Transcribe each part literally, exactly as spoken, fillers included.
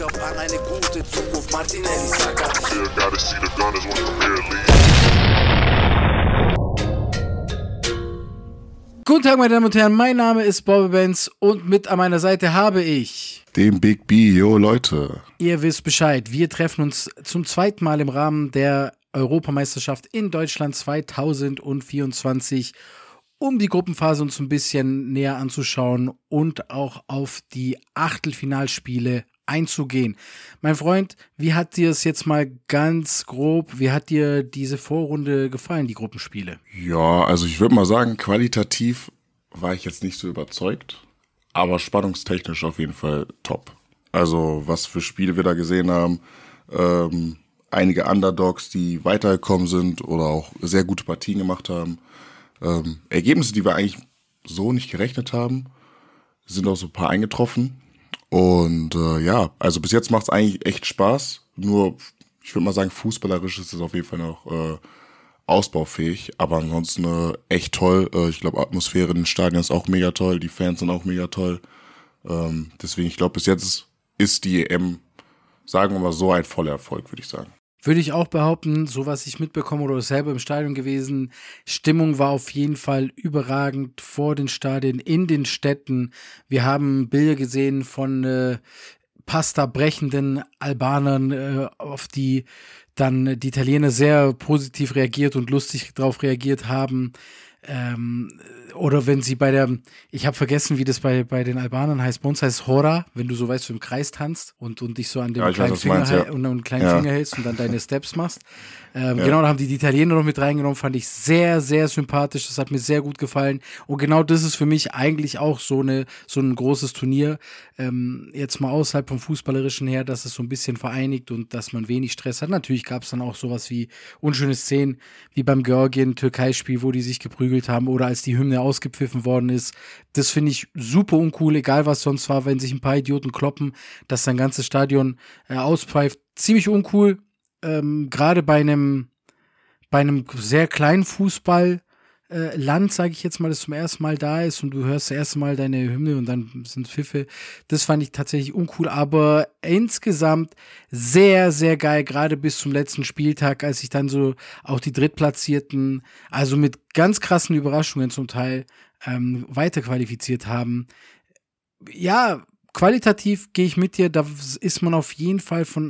glaub an eine gute Zukunft, Martinelli, Saka. Yeah, gotta see the Gunners win the Premier League. Guten Tag, meine Damen und Herren, mein Name ist Bobby Benz und mit an meiner Seite habe ich den Big B, yo Leute. Ihr wisst Bescheid, wir treffen uns zum zweiten Mal im Rahmen der Europameisterschaft in Deutschland zwanzig vierundzwanzig, um die Gruppenphase uns ein bisschen näher anzuschauen und auch auf die Achtelfinalspiele einzugehen. Mein Freund, wie hat dir es jetzt mal ganz grob, wie hat dir diese Vorrunde gefallen, die Gruppenspiele? Ja, also ich würde mal sagen, qualitativ war ich jetzt nicht so überzeugt, aber spannungstechnisch auf jeden Fall top. Also was für Spiele wir da gesehen haben, ähm, einige Underdogs, die weitergekommen sind oder auch sehr gute Partien gemacht haben. Ähm, Ergebnisse, die wir eigentlich so nicht gerechnet haben, sind auch so ein paar eingetroffen. Und äh, ja, also bis jetzt macht es eigentlich echt Spaß. Nur, ich würde mal sagen, fußballerisch ist es auf jeden Fall noch äh, ausbaufähig. Aber ansonsten äh, echt toll. Äh, ich glaube, Atmosphäre in den Stadien ist auch mega toll. Die Fans sind auch mega toll. Ähm, deswegen, ich glaube, bis jetzt ist die E M, sagen wir mal so, ein voller Erfolg, würde ich sagen. Würde ich auch behaupten, so was ich mitbekomme oder selber im Stadion gewesen, Stimmung war auf jeden Fall überragend vor den Stadien, in den Städten. Wir haben Bilder gesehen von äh, Pasta brechenden Albanern, äh, auf die dann die Italiener sehr positiv reagiert und lustig drauf reagiert haben. Ähm, oder wenn sie bei der, ich habe vergessen, wie das bei, bei den Albanern heißt, bei uns heißt es Hora, wenn du so weißt, du im Kreis tanzt und, und dich so an dem ja, kleinen weiß, Finger meinst, ja. und einen kleinen ja. Finger hältst und dann deine Steps machst. Ähm, ja. Genau, da haben die die Italiener noch mit reingenommen, fand ich sehr, sehr sympathisch, das hat mir sehr gut gefallen und genau das ist für mich eigentlich auch so eine so ein großes Turnier, ähm, jetzt mal außerhalb vom Fußballerischen her, dass es so ein bisschen vereinigt und dass man wenig Stress hat. Natürlich gab es dann auch sowas wie unschöne Szenen, wie beim Georgien-Türkei-Spiel, wo die sich geprügelt haben oder als die Hymne ausgepfiffen worden ist. Das finde ich super uncool, egal was sonst war, wenn sich ein paar Idioten kloppen, dass sein ganzes Stadion äh, auspfeift. Ziemlich uncool, ähm, gerade bei einem bei einem sehr kleinen Fußball äh, Land, sage ich jetzt mal, das zum ersten Mal da ist und du hörst das erste Mal deine Hymne und dann sind Pfiffe. Das fand ich tatsächlich uncool, aber insgesamt sehr, sehr geil, gerade bis zum letzten Spieltag, als sich dann so auch die Drittplatzierten, also mit ganz krassen Überraschungen zum Teil, ähm, weiterqualifiziert haben. Ja, qualitativ gehe ich mit dir, da ist man auf jeden Fall von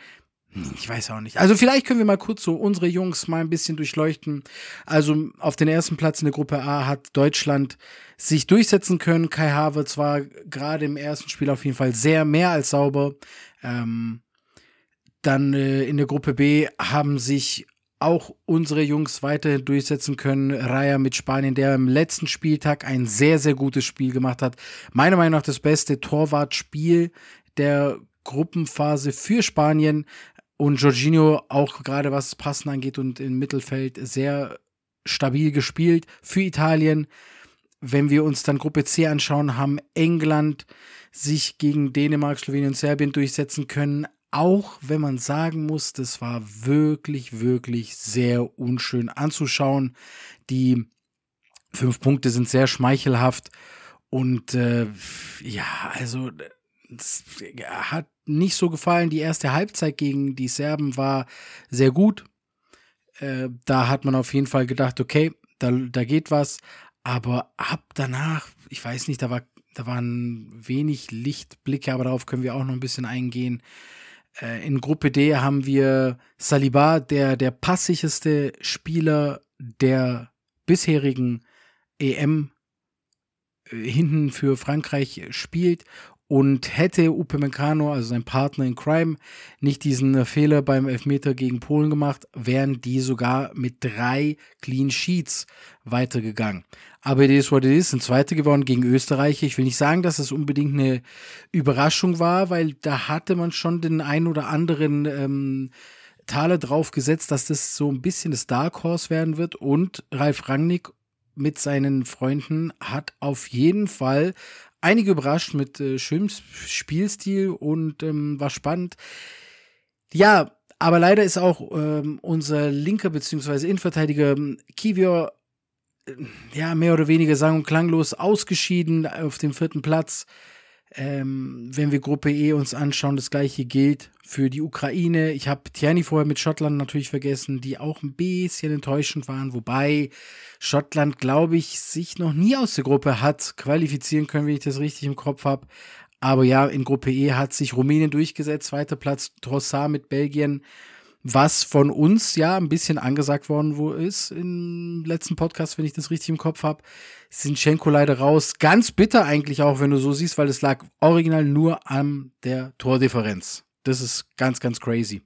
Ich weiß auch nicht. Also vielleicht können wir mal kurz so unsere Jungs mal ein bisschen durchleuchten. Also auf den ersten Platz in der Gruppe A hat Deutschland sich durchsetzen können. Kai Havertz war gerade im ersten Spiel auf jeden Fall sehr mehr als sauber. Ähm, dann äh, in der Gruppe B haben sich auch unsere Jungs weiterhin durchsetzen können. Raya mit Spanien, der im letzten Spieltag ein sehr, sehr gutes Spiel gemacht hat. Meiner Meinung nach das beste Torwartspiel der Gruppenphase für Spanien. Und Jorginho auch gerade was Passen angeht und im Mittelfeld sehr stabil gespielt für Italien. Wenn wir uns dann Gruppe C anschauen, haben England sich gegen Dänemark, Slowenien und Serbien durchsetzen können. Auch wenn man sagen muss, das war wirklich, wirklich sehr unschön anzuschauen. Die fünf Punkte sind sehr schmeichelhaft. Und äh, ja, also es hat nicht so gefallen. Die erste Halbzeit gegen die Serben war sehr gut. Äh, da hat man auf jeden Fall gedacht, okay, da, da geht was. Aber ab danach, ich weiß nicht, da war, da waren wenig Lichtblicke, aber darauf können wir auch noch ein bisschen eingehen. Äh, in Gruppe D haben wir Saliba, der der passsicherste Spieler der bisherigen E M äh, hinten für Frankreich spielt. Und hätte Upamecano, also sein Partner in Crime, nicht diesen Fehler beim Elfmeter gegen Polen gemacht, wären die sogar mit drei Clean Sheets weitergegangen. Aber it is what it is, sind Zweite geworden gegen Österreich. Ich will nicht sagen, dass es unbedingt eine Überraschung war, weil da hatte man schon den ein oder anderen ähm, Taler drauf gesetzt, dass das so ein bisschen das Dark Horse werden wird. Und Ralf Rangnick mit seinen Freunden hat auf jeden Fall einige überrascht mit äh, schönem Spielstil und ähm, war spannend. Ja, aber leider ist auch ähm, unser linker bzw. Innenverteidiger Kiwior äh, ja mehr oder weniger sang- und klanglos ausgeschieden auf dem vierten Platz. Ähm, wenn wir Gruppe E uns anschauen, das gleiche gilt für die Ukraine. Ich habe Tierney vorher mit Schottland natürlich vergessen, die auch ein bisschen enttäuschend waren, wobei Schottland, glaube ich, sich noch nie aus der Gruppe hat qualifizieren können, wenn ich das richtig im Kopf habe. Aber ja, in Gruppe E hat sich Rumänien durchgesetzt, zweiter Platz, Trossard mit Belgien, was von uns ja ein bisschen angesagt worden wo ist im letzten Podcast, wenn ich das richtig im Kopf habe. Zinchenko leider raus. Ganz bitter eigentlich auch, wenn du so siehst, weil es lag original nur an der Tordifferenz. Das ist ganz, ganz crazy.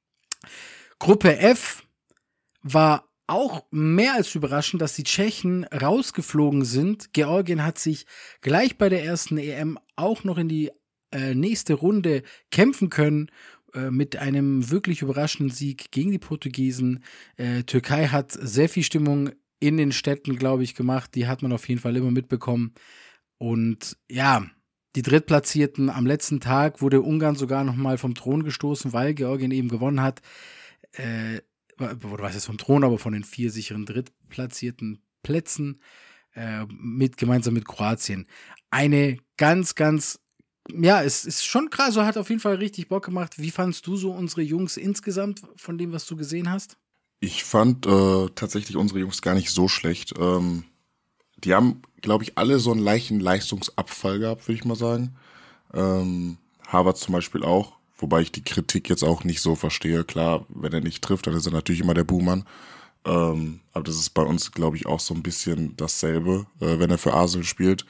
Gruppe F war auch mehr als überraschend, dass die Tschechen rausgeflogen sind. Georgien hat sich gleich bei der ersten E M auch noch in die äh, nächste Runde kämpfen können, mit einem wirklich überraschenden Sieg gegen die Portugiesen. Äh, Türkei hat sehr viel Stimmung in den Städten, glaube ich, gemacht. Die hat man auf jeden Fall immer mitbekommen. Und ja, die Drittplatzierten am letzten Tag wurde Ungarn sogar nochmal vom Thron gestoßen, weil Georgien eben gewonnen hat. Äh, oder was ist vom Thron, aber von den vier sicheren drittplatzierten Plätzen äh, mit, gemeinsam mit Kroatien. Eine ganz, ganz Ja, es ist schon krass, so hat auf jeden Fall richtig Bock gemacht. Wie fandst du so unsere Jungs insgesamt von dem, was du gesehen hast? Ich fand äh, tatsächlich unsere Jungs gar nicht so schlecht. Ähm, die haben, glaube ich, alle so einen leichten Leistungsabfall gehabt, würde ich mal sagen. Ähm, Harvard zum Beispiel auch, wobei ich die Kritik jetzt auch nicht so verstehe. Klar, wenn er nicht trifft, dann ist er natürlich immer der Buhmann. Ähm, aber das ist bei uns, glaube ich, auch so ein bisschen dasselbe, äh, wenn er für Arsenal spielt.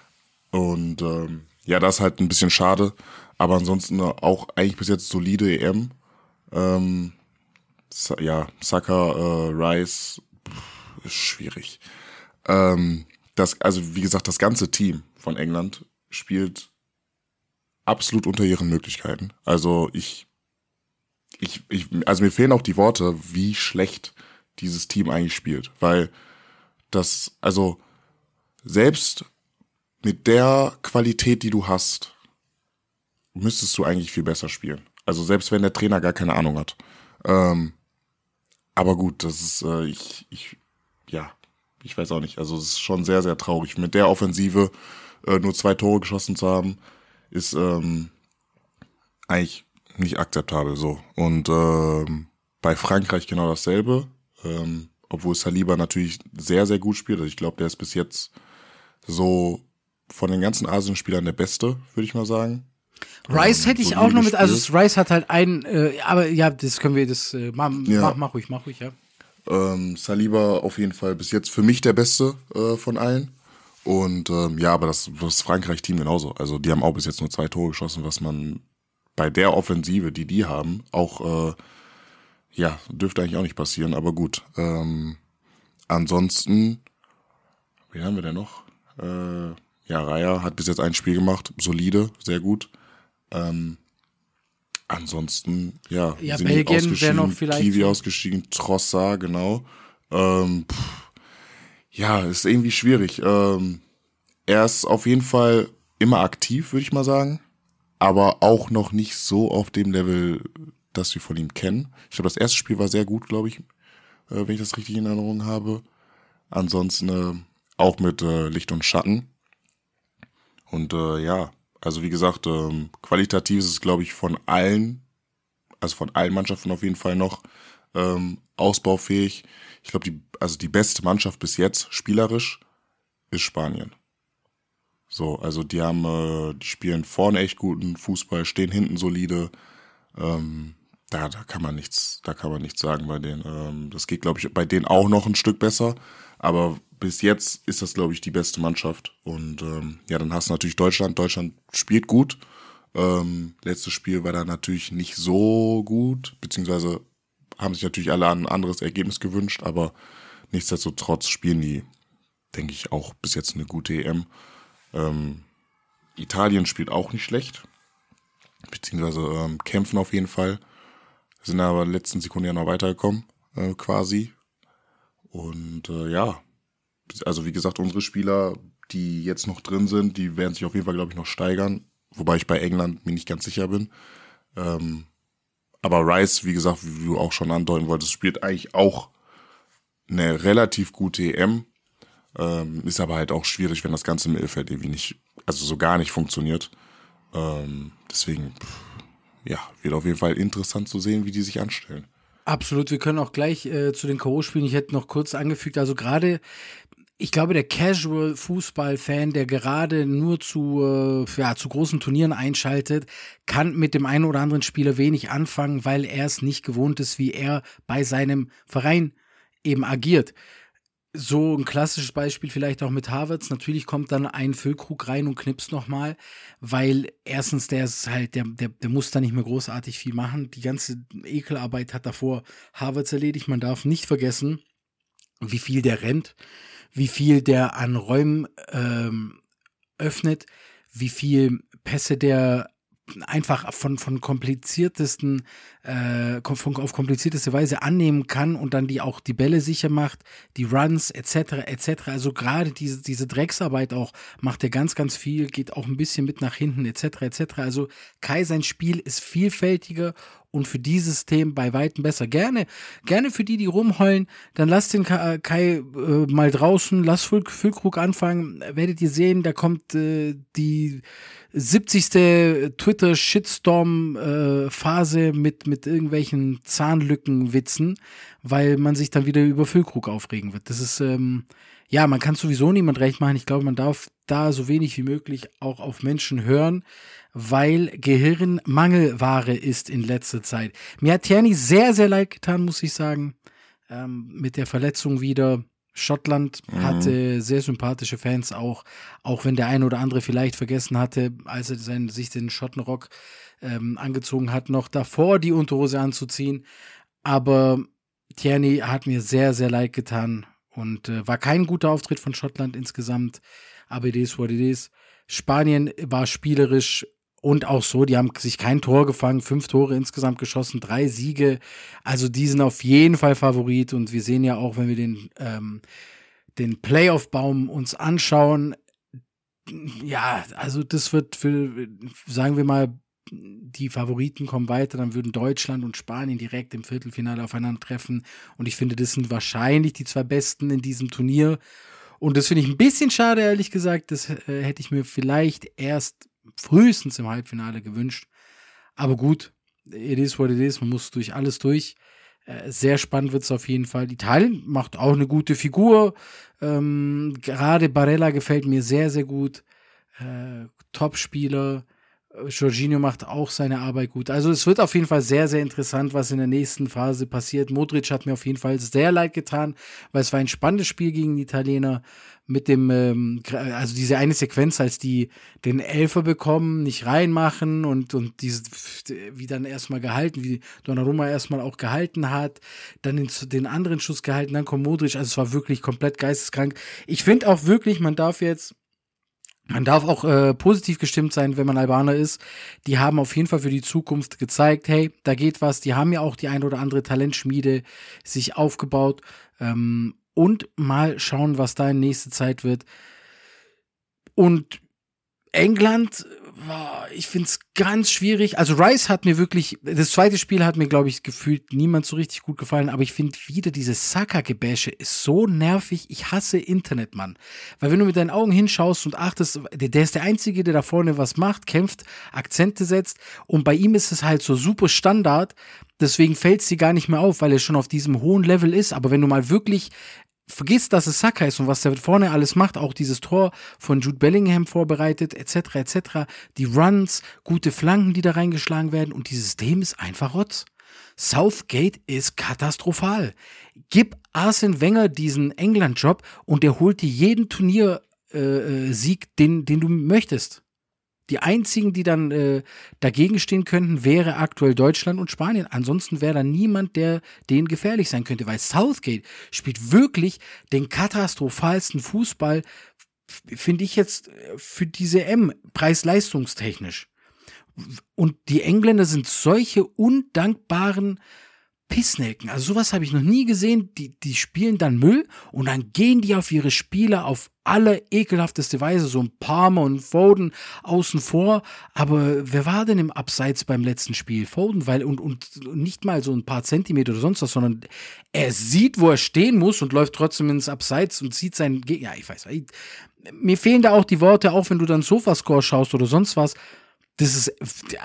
Und ähm, ja, das ist halt ein bisschen schade, aber ansonsten auch eigentlich bis jetzt solide E M. Ähm, ja, Saka, äh, Rice, pff, ist schwierig. Ähm, das, also wie gesagt, das ganze Team von England spielt absolut unter ihren Möglichkeiten. Also ich, ich, ich, also mir fehlen auch die Worte, wie schlecht dieses Team eigentlich spielt, weil das, also selbst mit der Qualität, die du hast, müsstest du eigentlich viel besser spielen. Also selbst wenn der Trainer gar keine Ahnung hat. Ähm, aber gut, das ist, äh, ich, ich, ja, ich weiß auch nicht. Also es ist schon sehr, sehr traurig. Mit der Offensive äh, nur zwei Tore geschossen zu haben, ist ähm, eigentlich nicht akzeptabel so. Und ähm, bei Frankreich genau dasselbe. Ähm, obwohl Saliba natürlich sehr, sehr gut spielt. Also ich glaube, der ist bis jetzt so von den ganzen Asien-Spielern der Beste, würde ich mal sagen. Rice ähm, hätte ich so auch noch mit, gespielt. also Rice hat halt ein, äh, aber ja, das können wir, das, äh, mach, Ja. mach, mach ruhig, mach ruhig, ja. Ähm, Saliba auf jeden Fall bis jetzt für mich der Beste äh, von allen. Und ähm, ja, aber das, das Frankreich-Team genauso. Also die haben auch bis jetzt nur zwei Tore geschossen, was man bei der Offensive, die die haben, auch, äh, ja, dürfte eigentlich auch nicht passieren, aber gut. Ähm, ansonsten, wen haben wir denn noch? Äh, ja, Raya hat bis jetzt ein Spiel gemacht, solide, sehr gut. Ähm, ansonsten, ja, Ja, sind Belgien ausgeschieden, wäre noch vielleicht Kiwi so. ausgestiegen, Trossard, genau. Ähm, pff, ja, ist irgendwie schwierig. Ähm, er ist auf jeden Fall immer aktiv, würde ich mal sagen, aber auch noch nicht so auf dem Level, das wir von ihm kennen. Ich glaube, das erste Spiel war sehr gut, glaube ich, äh, wenn ich das richtig in Erinnerung habe. Ansonsten äh, auch mit äh, Licht und Schatten. Und äh, ja, also wie gesagt, ähm, qualitativ ist es, glaube ich, von allen, also von allen Mannschaften auf jeden Fall noch ähm, ausbaufähig. Ich glaube, die, also die beste Mannschaft bis jetzt, spielerisch, ist Spanien. So, also die haben, äh, die spielen vorne echt guten Fußball, stehen hinten solide. Ähm, da, da kann man nichts, da kann man nichts sagen bei denen. Ähm, das geht, glaube ich, bei denen auch noch ein Stück besser. Aber bis jetzt ist das, glaube ich, die beste Mannschaft. Und ähm, ja, dann hast du natürlich Deutschland. Deutschland spielt gut. Ähm, letztes Spiel war da natürlich nicht so gut, beziehungsweise haben sich natürlich alle ein anderes Ergebnis gewünscht, aber nichtsdestotrotz spielen die, denke ich, auch bis jetzt eine gute E M. Ähm, Italien spielt auch nicht schlecht, beziehungsweise ähm, kämpfen auf jeden Fall, sind aber in der letzten Sekunde ja noch weitergekommen, äh, quasi. Und äh, ja, also wie gesagt, unsere Spieler, die jetzt noch drin sind, die werden sich auf jeden Fall, glaube ich, noch steigern, wobei ich bei England mir nicht ganz sicher bin. Ähm, aber Rice, wie gesagt, wie du auch schon andeuten wolltest, spielt eigentlich auch eine relativ gute E M. Ähm, ist aber halt auch schwierig, wenn das ganze Mittelfeld irgendwie nicht also so gar nicht funktioniert. Ähm, deswegen, ja, wird auf jeden Fall interessant zu sehen, wie die sich anstellen. Absolut, wir können auch gleich äh, zu den K O-Spielen, ich hätte noch kurz angefügt, also gerade, ich glaube, der Casual-Fußball-Fan, der gerade nur zu, äh, ja, zu großen Turnieren einschaltet, kann mit dem einen oder anderen Spieler wenig anfangen, weil er es nicht gewohnt ist, wie er bei seinem Verein eben agiert. So ein klassisches Beispiel vielleicht auch mit Havertz. Natürlich kommt dann ein Füllkrug rein und knipst nochmal, weil erstens, der ist halt, der, der, der muss da nicht mehr großartig viel machen. Die ganze Ekelarbeit hat davor Havertz erledigt. Man darf nicht vergessen, wie viel der rennt, wie viel der an Räumen ähm, öffnet, wie viel Pässe der einfach von, von kompliziertesten, äh, von, auf komplizierteste Weise annehmen kann und dann die auch die Bälle sicher macht, die Runs et cetera et cetera. Also gerade diese, diese Drecksarbeit auch macht er ganz, ganz viel, geht auch ein bisschen mit nach hinten et cetera et cetera. Also Kai, sein Spiel ist vielfältiger und für dieses System bei Weitem besser. Gerne, gerne für die, die rumheulen, dann lasst den Kai, Kai äh, mal draußen, lasst Füll, Füllkrug anfangen, werdet ihr sehen, da kommt äh, die siebzigste Twitter-Shitstorm-Phase äh, mit, mit irgendwelchen Zahnlückenwitzen, weil man sich dann wieder über Füllkrug aufregen wird. Das ist, ähm, ja, man kann sowieso niemand recht machen. Ich glaube, man darf da so wenig wie möglich auch auf Menschen hören, weil Gehirn Mangelware ist in letzter Zeit. Mir hat Tierney sehr, sehr leid getan, muss ich sagen, ähm, mit der Verletzung wieder. Schottland mhm. hatte sehr sympathische Fans auch, auch wenn der eine oder andere vielleicht vergessen hatte, als er seinen, sich den Schottenrock ähm, angezogen hat, noch davor die Unterhose anzuziehen. Aber Tierney hat mir sehr, sehr leid getan und äh, war kein guter Auftritt von Schottland insgesamt, aber it is what it is. Spanien war spielerisch und auch so, die haben sich kein Tor gefangen, fünf Tore insgesamt geschossen, drei Siege. Also die sind auf jeden Fall Favorit und wir sehen ja auch, wenn wir den, ähm, den Playoff-Baum uns anschauen, ja, also das wird für, sagen wir mal, die Favoriten kommen weiter, dann würden Deutschland und Spanien direkt im Viertelfinale aufeinandertreffen und ich finde, das sind wahrscheinlich die zwei Besten in diesem Turnier und das finde ich ein bisschen schade, ehrlich gesagt, das äh, hätte ich mir vielleicht erst frühestens im Halbfinale gewünscht. Aber gut, it is what it is. Man muss durch alles durch. Äh, sehr spannend wird es auf jeden Fall. Italien macht auch eine gute Figur. Ähm, gerade Barella gefällt mir sehr, sehr gut. Äh, Top-Spieler. Jorginho macht auch seine Arbeit gut. Also es wird auf jeden Fall sehr, sehr interessant, was in der nächsten Phase passiert. Modric hat mir auf jeden Fall sehr leid getan, weil es war ein spannendes Spiel gegen die Italiener mit dem, ähm, also diese eine Sequenz, als die den Elfer bekommen, nicht reinmachen und, und diese, wie dann erstmal gehalten, wie Donnarumma erstmal auch gehalten hat, dann den, den anderen Schuss gehalten, dann kommt Modric, also es war wirklich komplett geisteskrank. Ich finde auch wirklich, man darf jetzt Man darf auch äh, positiv gestimmt sein, wenn man Albaner ist. Die haben auf jeden Fall für die Zukunft gezeigt, hey, da geht was. Die haben ja auch die ein oder andere Talentschmiede sich aufgebaut. Ähm, und mal schauen, was da in nächster Zeit wird. Und England, ich finde es ganz schwierig. Also Rice hat mir wirklich, das zweite Spiel hat mir, glaube ich, gefühlt niemand so richtig gut gefallen, aber ich finde wieder dieses Saka-Gebäsche ist so nervig. Ich hasse Internet, Mann. Weil wenn du mit deinen Augen hinschaust und achtest, der, der ist der Einzige, der da vorne was macht, kämpft, Akzente setzt und bei ihm ist es halt so super Standard, deswegen fällt es dir gar nicht mehr auf, weil er schon auf diesem hohen Level ist, aber wenn du mal wirklich vergisst, dass es Saka ist und was der vorne alles macht, auch dieses Tor von Jude Bellingham vorbereitet, et cetera et cetera, die Runs, gute Flanken, die da reingeschlagen werden und dieses System ist einfach Rotz. Southgate ist katastrophal. Gib Arsene Wenger diesen England-Job und der holt dir jeden Turniersieg, äh, den, den du möchtest. Die einzigen, die dann äh, dagegen stehen könnten, wäre aktuell Deutschland und Spanien. Ansonsten wäre da niemand, der denen gefährlich sein könnte, weil Southgate spielt wirklich den katastrophalsten Fußball, finde ich jetzt für diese M, preis-leistungstechnisch. Und die Engländer sind solche undankbaren Pissnelken. Also sowas habe ich noch nie gesehen. Die, die spielen dann Müll und dann gehen die auf ihre Spieler auf alle ekelhafteste Weise. So ein Palmer und Foden außen vor. Aber wer war denn im Abseits beim letzten Spiel? Foden, weil und, und nicht mal so ein paar Zentimeter oder sonst was, sondern er sieht, wo er stehen muss und läuft trotzdem ins Abseits und sieht seinen Gegner. Ja, ich weiß. Ich, mir fehlen da auch die Worte, auch wenn du dann Sofascore schaust oder sonst was. Das ist,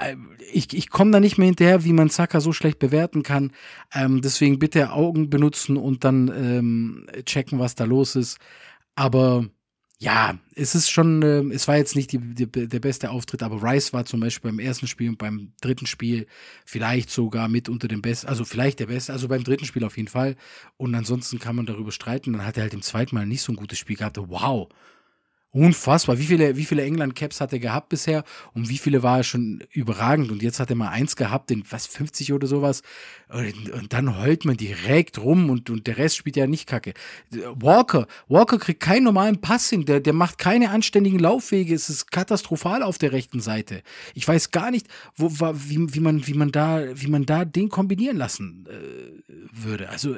ich, ich komme da nicht mehr hinterher, wie man Saka so schlecht bewerten kann. Ähm, deswegen bitte Augen benutzen und dann ähm, checken, was da los ist. Aber ja, es ist schon, äh, es war jetzt nicht die, die, der beste Auftritt, aber Rice war zum Beispiel beim ersten Spiel und beim dritten Spiel vielleicht sogar mit unter dem Besten, also vielleicht der Beste, also beim dritten Spiel auf jeden Fall. Und ansonsten kann man darüber streiten. Dann hat er halt im zweiten Mal nicht so ein gutes Spiel gehabt. Wow. Unfassbar. Wie viele, wie viele England-Caps hat er gehabt bisher und wie viele war er schon überragend und jetzt hat er mal eins gehabt in was, fünfzig oder sowas und, und dann heult man direkt rum und, und der Rest spielt ja nicht kacke. Walker, Walker kriegt keinen normalen Pass hin, der, der macht keine anständigen Laufwege, es ist katastrophal auf der rechten Seite. Ich weiß gar nicht, wo, wie, wie, man, wie, man da, wie man da den kombinieren lassen äh, würde. Also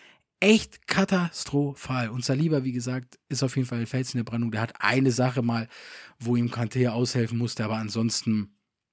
echt katastrophal. Und Saliba, wie gesagt, ist auf jeden Fall Fels in der Brandung. Der hat eine Sache mal, wo ihm Kanté aushelfen musste, aber ansonsten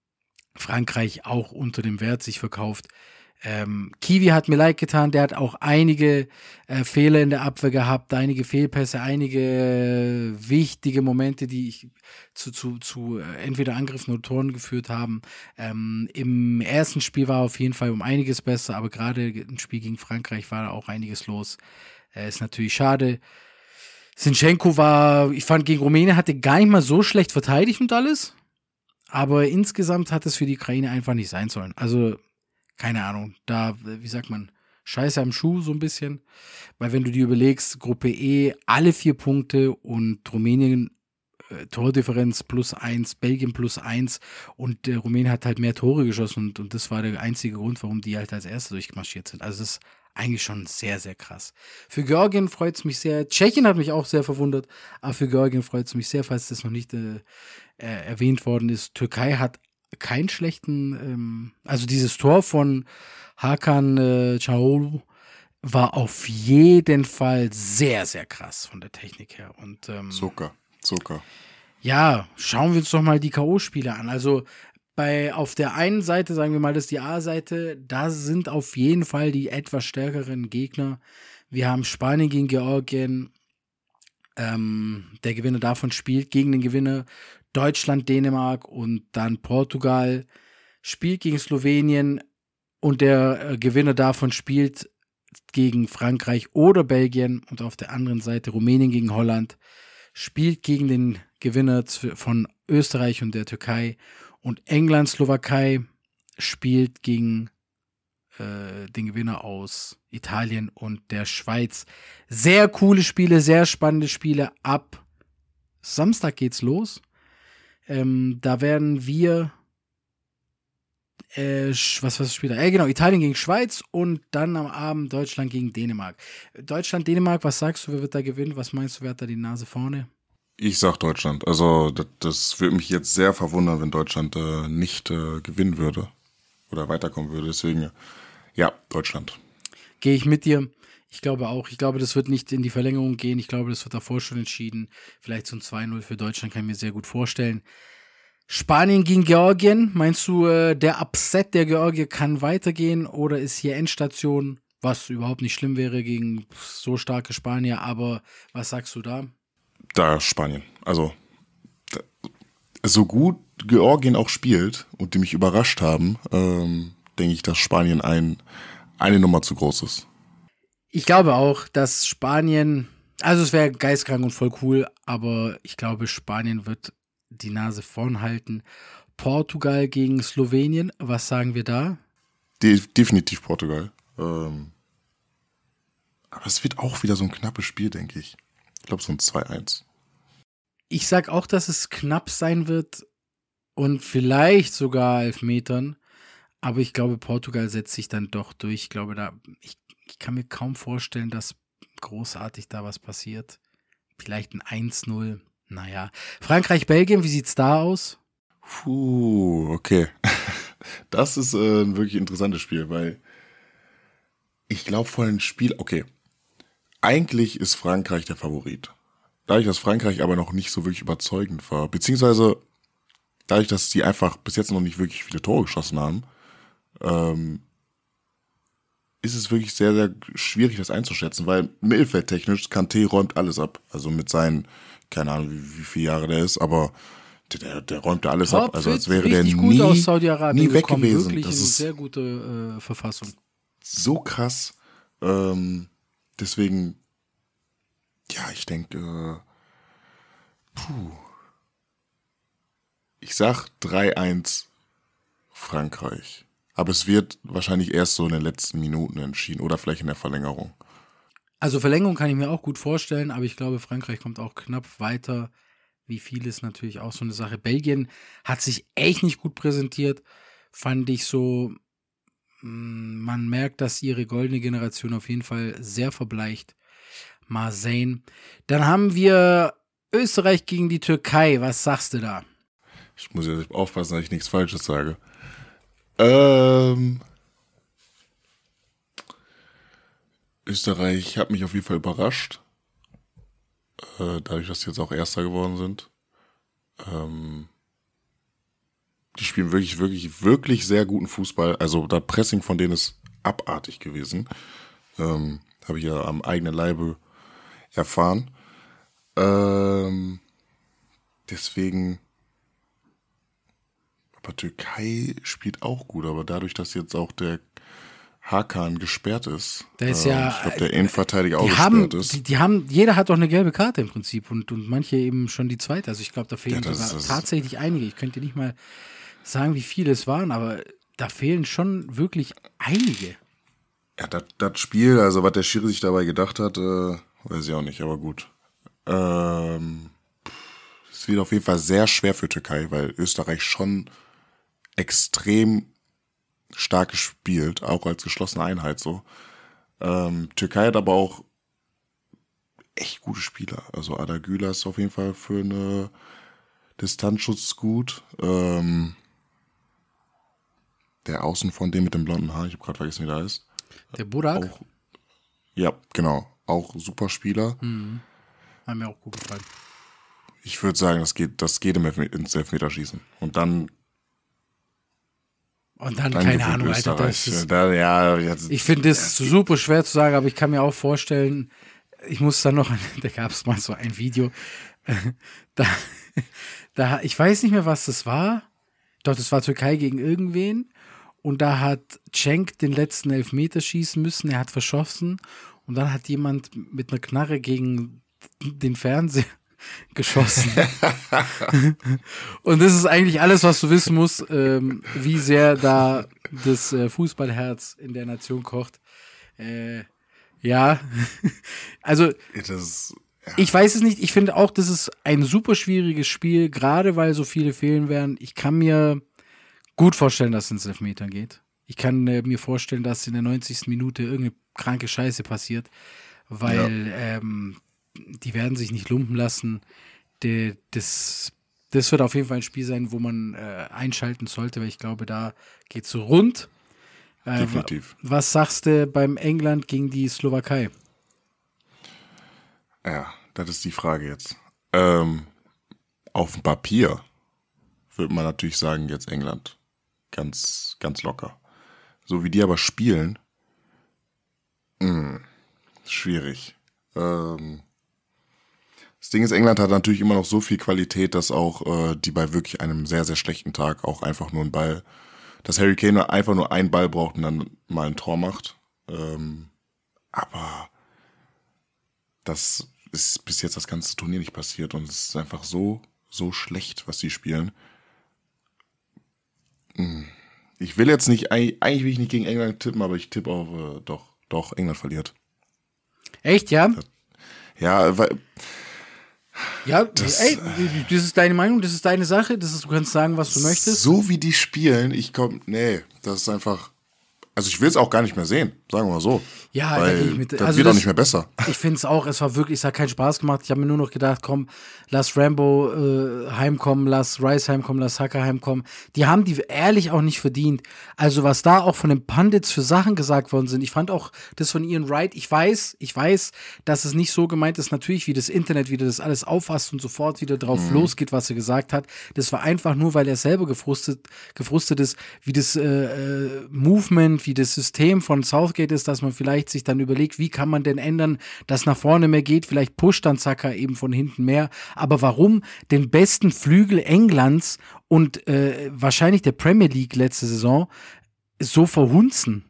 Frankreich auch unter dem Wert sich verkauft. Ähm, Kiwi hat mir leid getan, der hat auch einige äh, Fehler in der Abwehr gehabt, einige Fehlpässe, einige äh, wichtige Momente, die ich zu, zu, zu äh, entweder Angriffen oder Toren geführt haben. Ähm, im ersten Spiel war auf jeden Fall um einiges besser, aber gerade im Spiel gegen Frankreich war da auch einiges los. Äh, ist natürlich schade. Zinchenko war, ich fand, gegen Rumänien hatte gar nicht mal so schlecht verteidigt und alles, aber insgesamt hat es für die Ukraine einfach nicht sein sollen. Also keine Ahnung, da, wie sagt man, Scheiße am Schuh so ein bisschen, weil wenn du dir überlegst, Gruppe E, alle vier Punkte und Rumänien äh, Tordifferenz plus eins, Belgien plus eins und äh, Rumänien hat halt mehr Tore geschossen und, und das war der einzige Grund, warum die halt als Erste durchmarschiert sind. Also das ist eigentlich schon sehr, sehr krass. Für Georgien freut es mich sehr, Tschechien hat mich auch sehr verwundert, aber für Georgien freut es mich sehr, falls das noch nicht äh, äh, erwähnt worden ist. Türkei hat keinen schlechten, ähm, also dieses Tor von Hakan äh, Çalhanoğlu war auf jeden Fall sehr, sehr krass von der Technik her. Und ähm, Zucker, Zucker. Ja, schauen wir uns doch mal die K O-Spiele an. Also bei auf der einen Seite, sagen wir mal, das ist die A-Seite, da sind auf jeden Fall die etwas stärkeren Gegner. Wir haben Spanien gegen Georgien, ähm, der Gewinner davon spielt gegen den Gewinner Deutschland, Dänemark und dann Portugal, spielt gegen Slowenien und der äh, Gewinner davon spielt gegen Frankreich oder Belgien und auf der anderen Seite Rumänien gegen Holland, spielt gegen den Gewinner von Österreich und der Türkei und England, Slowakei spielt gegen äh, den Gewinner aus Italien und der Schweiz. Sehr coole Spiele, sehr spannende Spiele. Ab Samstag geht's los. Ähm, da werden wir äh, was was spielt da? Äh, genau, Italien gegen Schweiz und dann am Abend Deutschland gegen Dänemark. Deutschland, Dänemark, was sagst du, wer wird da gewinnen? Was meinst du, wer hat da die Nase vorne? Ich sag Deutschland. Also das, das würde mich jetzt sehr verwundern, wenn Deutschland äh, nicht äh, gewinnen würde oder weiterkommen würde. Deswegen, ja, Deutschland. Gehe ich mit dir. Ich glaube auch. Ich glaube, das wird nicht in die Verlängerung gehen. Ich glaube, das wird davor schon entschieden. Vielleicht so ein zwei null für Deutschland, kann ich mir sehr gut vorstellen. Spanien gegen Georgien. Meinst du, äh, der Upset der Georgier kann weitergehen oder ist hier Endstation, was überhaupt nicht schlimm wäre gegen so starke Spanier, aber was sagst du da? Da Spanien. Also, da, so gut Georgien auch spielt und die mich überrascht haben, ähm, denke ich, dass Spanien ein, eine Nummer zu groß ist. Ich glaube auch, dass Spanien, also es wäre geistkrank und voll cool, aber ich glaube, Spanien wird die Nase vorn halten. Portugal gegen Slowenien, was sagen wir da? De- definitiv Portugal. Ähm, aber es wird auch wieder so ein knappes Spiel, denke ich. Ich glaube, so ein zwei eins. Ich sag auch, dass es knapp sein wird und vielleicht sogar Elfmetern, aber ich glaube, Portugal setzt sich dann doch durch. Ich glaube, da, ich Ich kann mir kaum vorstellen, dass großartig da was passiert. Vielleicht ein eins null. Naja. Frankreich, Belgien, wie sieht's da aus? Puh, okay. Das ist äh, ein wirklich interessantes Spiel, weil ich glaube vor dem Spiel, okay, eigentlich ist Frankreich der Favorit. Dadurch, dass Frankreich aber noch nicht so wirklich überzeugend war, beziehungsweise dadurch, dass sie einfach bis jetzt noch nicht wirklich viele Tore geschossen haben, ähm, ist es wirklich sehr, sehr schwierig, das einzuschätzen, weil mittelfeldtechnisch Kanté räumt alles ab. Also mit seinen, keine Ahnung, wie, wie viele Jahre der ist, aber der, der räumt da alles Top, ab. Also als fit, wäre der richtig nie, gut aus Saudi-Arabien nie weg gekommen, gewesen. wirklich Das in ist sehr gute äh, Verfassung. so krass. Ähm, deswegen, ja, ich denke, äh, puh. Ich sag drei eins Frankreich. Aber es wird wahrscheinlich erst so in den letzten Minuten entschieden oder vielleicht in der Verlängerung. Also Verlängerung kann ich mir auch gut vorstellen, aber ich glaube, Frankreich kommt auch knapp weiter. Wie viel ist natürlich auch so eine Sache. Belgien hat sich echt nicht gut präsentiert, fand ich so. Man merkt, dass ihre goldene Generation auf jeden Fall sehr verbleicht. Mal sehen. Dann haben wir Österreich gegen die Türkei. Was sagst du da? Ich muss ja aufpassen, dass ich nichts Falsches sage. Ähm, Österreich hat mich auf jeden Fall überrascht. Äh, dadurch, dass sie jetzt auch Erster geworden sind. Ähm, die spielen wirklich, wirklich, wirklich sehr guten Fußball. Also das Pressing von denen ist abartig gewesen. Ähm, habe ich ja am eigenen Leibe erfahren. Ähm, deswegen, aber Türkei spielt auch gut, aber dadurch, dass jetzt auch der Hakan gesperrt ist, Der ist ähm, ja, ich glaube, der Innenverteidiger auch die gesperrt haben, ist. die, die haben, jeder hat doch eine gelbe Karte im Prinzip und, und manche eben schon die zweite. Also ich glaube, da fehlen Ja, das sogar ist- das ist- tatsächlich einige. Ich könnte dir nicht mal sagen, wie viele es waren, aber da fehlen schon wirklich einige. Ja, das, das Spiel, also was der Schiri sich dabei gedacht hat, äh, weiß ich auch nicht, aber gut. Ähm, es wird auf jeden Fall sehr schwer für Türkei, weil Österreich schon extrem stark gespielt, auch als geschlossene Einheit so. Ähm, Türkei hat aber auch echt gute Spieler. Also Ada Güler ist auf jeden Fall für eine Distanzschutz gut. Ähm, der Außen von dem mit dem blonden Haar, ich habe gerade vergessen, wie der heißt. Der Burak Auch, ja, genau. Auch super Spieler. hat mir auch gut gefallen. Ich würde sagen, das geht, das geht im Elfme- ins Elfmeterschießen. Und dann, Und dann, dann keine gewinnt Ahnung, Alter, das Österreich. ist, Da, ja, jetzt, ich finde das super schwer zu sagen, aber ich kann mir auch vorstellen, ich muss dann noch, da gab es mal so ein Video, da, da, ich weiß nicht mehr, was das war. Doch, das war Türkei gegen irgendwen. Und da hat Cenk den letzten Elfmeter schießen müssen. Er hat verschossen. Und dann hat jemand mit einer Knarre gegen den Fernseher geschossen. Und das ist eigentlich alles, was du wissen musst, ähm, wie sehr da das äh, Fußballherz in der Nation kocht. Äh, ja, also das, ja. ich weiß es nicht. Ich finde auch, das ist ein super schwieriges Spiel, gerade weil so viele fehlen werden. Ich kann mir gut vorstellen, dass es ins Elfmeter geht. Ich kann äh, mir vorstellen, dass in der neunzigsten Minute irgendeine kranke Scheiße passiert, weil ähm, die werden sich nicht lumpen lassen. De, das, das wird auf jeden Fall ein Spiel sein, wo man äh, einschalten sollte, weil ich glaube, da geht es so rund. Äh, Definitiv. wa- Was sagst du beim England gegen die Slowakei? Ja, das ist die Frage jetzt. Ähm, auf dem Papier würde man natürlich sagen, jetzt England. Ganz, ganz locker. So wie die aber spielen, mh, schwierig. Ähm, das Ding ist, England hat natürlich immer noch so viel Qualität, dass auch äh, die bei wirklich einem sehr, sehr schlechten Tag auch einfach nur einen Ball, dass Harry Kane einfach nur einen Ball braucht und dann mal ein Tor macht. Ähm, aber das ist bis jetzt das ganze Turnier nicht passiert und es ist einfach so, so schlecht, was die spielen. Ich will jetzt nicht, eigentlich will ich nicht gegen England tippen, aber ich tippe auf, äh, doch, doch, England verliert. Echt, ja? Ja, weil, Ja, Das- ey, das ist deine Meinung, das ist deine Sache, das ist, du kannst sagen, was du möchtest. so wie die spielen, ich komm, nee, das ist einfach, Also ich will es auch gar nicht mehr sehen, sagen wir mal so. Ja, da weil gehe ich mit. das Also wird das, auch nicht mehr besser. Ich finde es auch, es war wirklich, es hat keinen Spaß gemacht. Ich habe mir nur noch gedacht, komm, lass Rambo äh, heimkommen, lass Rice heimkommen, lass Hacker heimkommen. Die haben die ehrlich auch nicht verdient. Also was da auch von den Pundits für Sachen gesagt worden sind. Ich fand auch das von Ian Wright, ich weiß, ich weiß, dass es nicht so gemeint ist, natürlich, wie das Internet wieder das alles auffasst und sofort wieder drauf mhm. losgeht, was er gesagt hat. Das war einfach nur, weil er selber gefrustet, gefrustet ist, wie das äh, äh, Movement, wie das System von Southgate ist, dass man vielleicht sich dann überlegt, wie kann man denn ändern, dass nach vorne mehr geht, vielleicht pusht dann Saka eben von hinten mehr, aber warum den besten Flügel Englands und äh, wahrscheinlich der Premier League letzte Saison so verhunzen?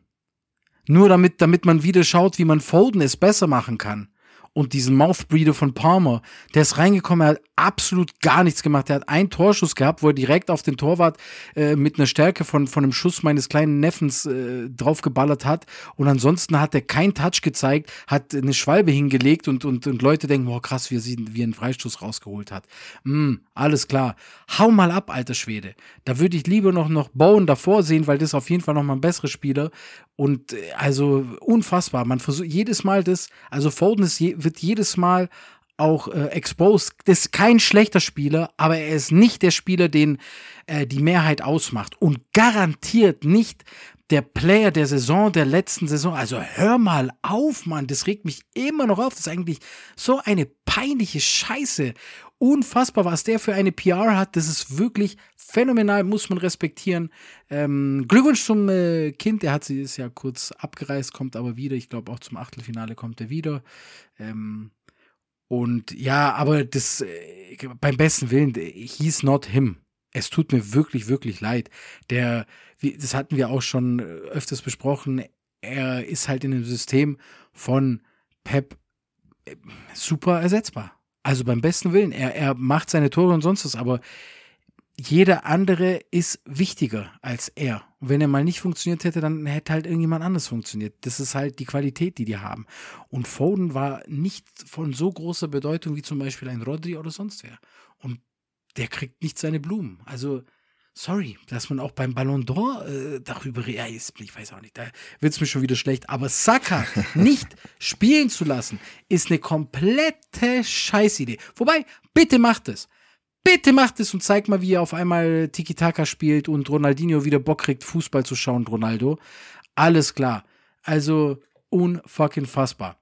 Nur damit, damit man wieder schaut, wie man Foden es besser machen kann. Und diesen Mouthbreather von Palmer, der ist reingekommen, er hat absolut gar nichts gemacht. Er hat einen Torschuss gehabt, wo er direkt auf den Torwart äh, mit einer Stärke von, von einem Schuss meines kleinen Neffens äh, draufgeballert hat. Und ansonsten hat er keinen Touch gezeigt, hat eine Schwalbe hingelegt und, und, und Leute denken, boah krass, wie er, sie, wie er einen Freistoß rausgeholt hat. Mm, alles klar. Hau mal ab, alter Schwede. Da würde ich lieber noch, noch Bowen davor sehen, weil das auf jeden Fall noch mal ein besserer Spieler. Und äh, also unfassbar. Man versucht jedes Mal das, also Foden ist je, wird jedes Mal auch äh, exposed. Das ist kein schlechter Spieler, aber er ist nicht der Spieler, den äh, die Mehrheit ausmacht. Und garantiert nicht der Player der Saison, der letzten Saison. Also hör mal auf, Mann. Das regt mich immer noch auf. Das ist eigentlich so eine peinliche Scheiße. Unfassbar, was der für eine P R hat. Das ist wirklich phänomenal, muss man respektieren. Ähm, Glückwunsch zum äh, Kind. Der hat sie ist ja kurz abgereist, kommt aber wieder. Ich glaube, auch zum Achtelfinale kommt er wieder. Ähm, und ja, aber das äh, beim besten Willen, he's not him. Es tut mir wirklich, wirklich leid. Der, wie, das hatten wir auch schon öfters besprochen. Er ist halt in dem System von Pep äh, super ersetzbar. Also beim besten Willen, er, er macht seine Tore und sonst was, aber jeder andere ist wichtiger als er. Und wenn er mal nicht funktioniert hätte, dann hätte halt irgendjemand anders funktioniert. Das ist halt die Qualität, die die haben. Und Foden war nicht von so großer Bedeutung wie zum Beispiel ein Rodri oder sonst wer. Und der kriegt nicht seine Blumen. Also, sorry, dass man auch beim Ballon d'Or äh, darüber redet. Ja, ich weiß auch nicht, da wird es mir schon wieder schlecht. Aber Saka nicht spielen zu lassen, ist eine komplette Scheißidee. Wobei, bitte macht es. Bitte macht es und zeigt mal, wie er auf einmal Tiki-Taka spielt und Ronaldinho wieder Bock kriegt, Fußball zu schauen, Ronaldo. Alles klar. Also, unfucking fassbar.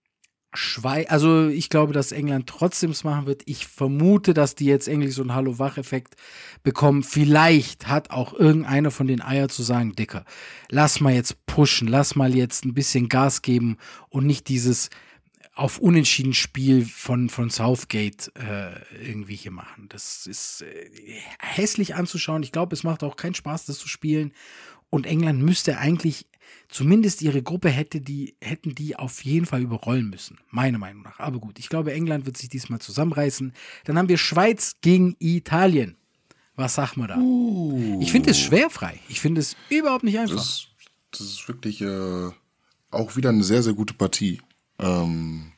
Schwei- also ich glaube, dass England trotzdem es machen wird. Ich vermute, dass die jetzt endlich so einen Hallo-Wach-Effekt bekommen. Vielleicht hat auch irgendeiner von den Eier zu sagen, Dicker, lass mal jetzt pushen, lass mal jetzt ein bisschen Gas geben und nicht dieses auf Unentschieden Spiel von, von Southgate äh, irgendwie hier machen. Das ist äh, hässlich anzuschauen. Ich glaube, es macht auch keinen Spaß, das zu spielen. Und England müsste eigentlich zumindest ihre Gruppe hätte die, hätten die auf jeden Fall überrollen müssen. Meiner Meinung nach. Aber gut, ich glaube, England wird sich diesmal zusammenreißen. Dann haben wir Schweiz gegen Italien. Was sagt man da? Uh. Ich finde es schwerfrei. Ich finde es überhaupt nicht einfach. Das, das ist wirklich äh, auch wieder eine sehr, sehr gute Partie. Ähm,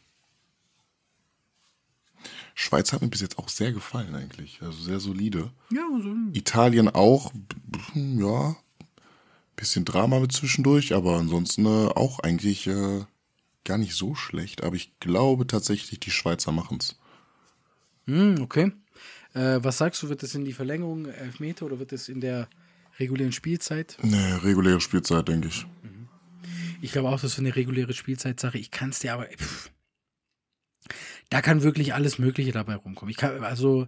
Schweiz hat mir bis jetzt auch sehr gefallen eigentlich. Also sehr solide. Ja, so. Italien auch. Ja, bisschen Drama mit zwischendurch, aber ansonsten äh, auch eigentlich äh, gar nicht so schlecht. Aber ich glaube tatsächlich, die Schweizer machen's. Hm, okay. Äh, was sagst du, wird das in die Verlängerung Elfmeter oder wird das in der regulären Spielzeit? Ne, reguläre Spielzeit, denke ich. Mhm. Ich glaube auch, das ist eine reguläre Spielzeitsache. Ich kann es dir aber. Pff, da kann wirklich alles Mögliche dabei rumkommen. Ich kann, also.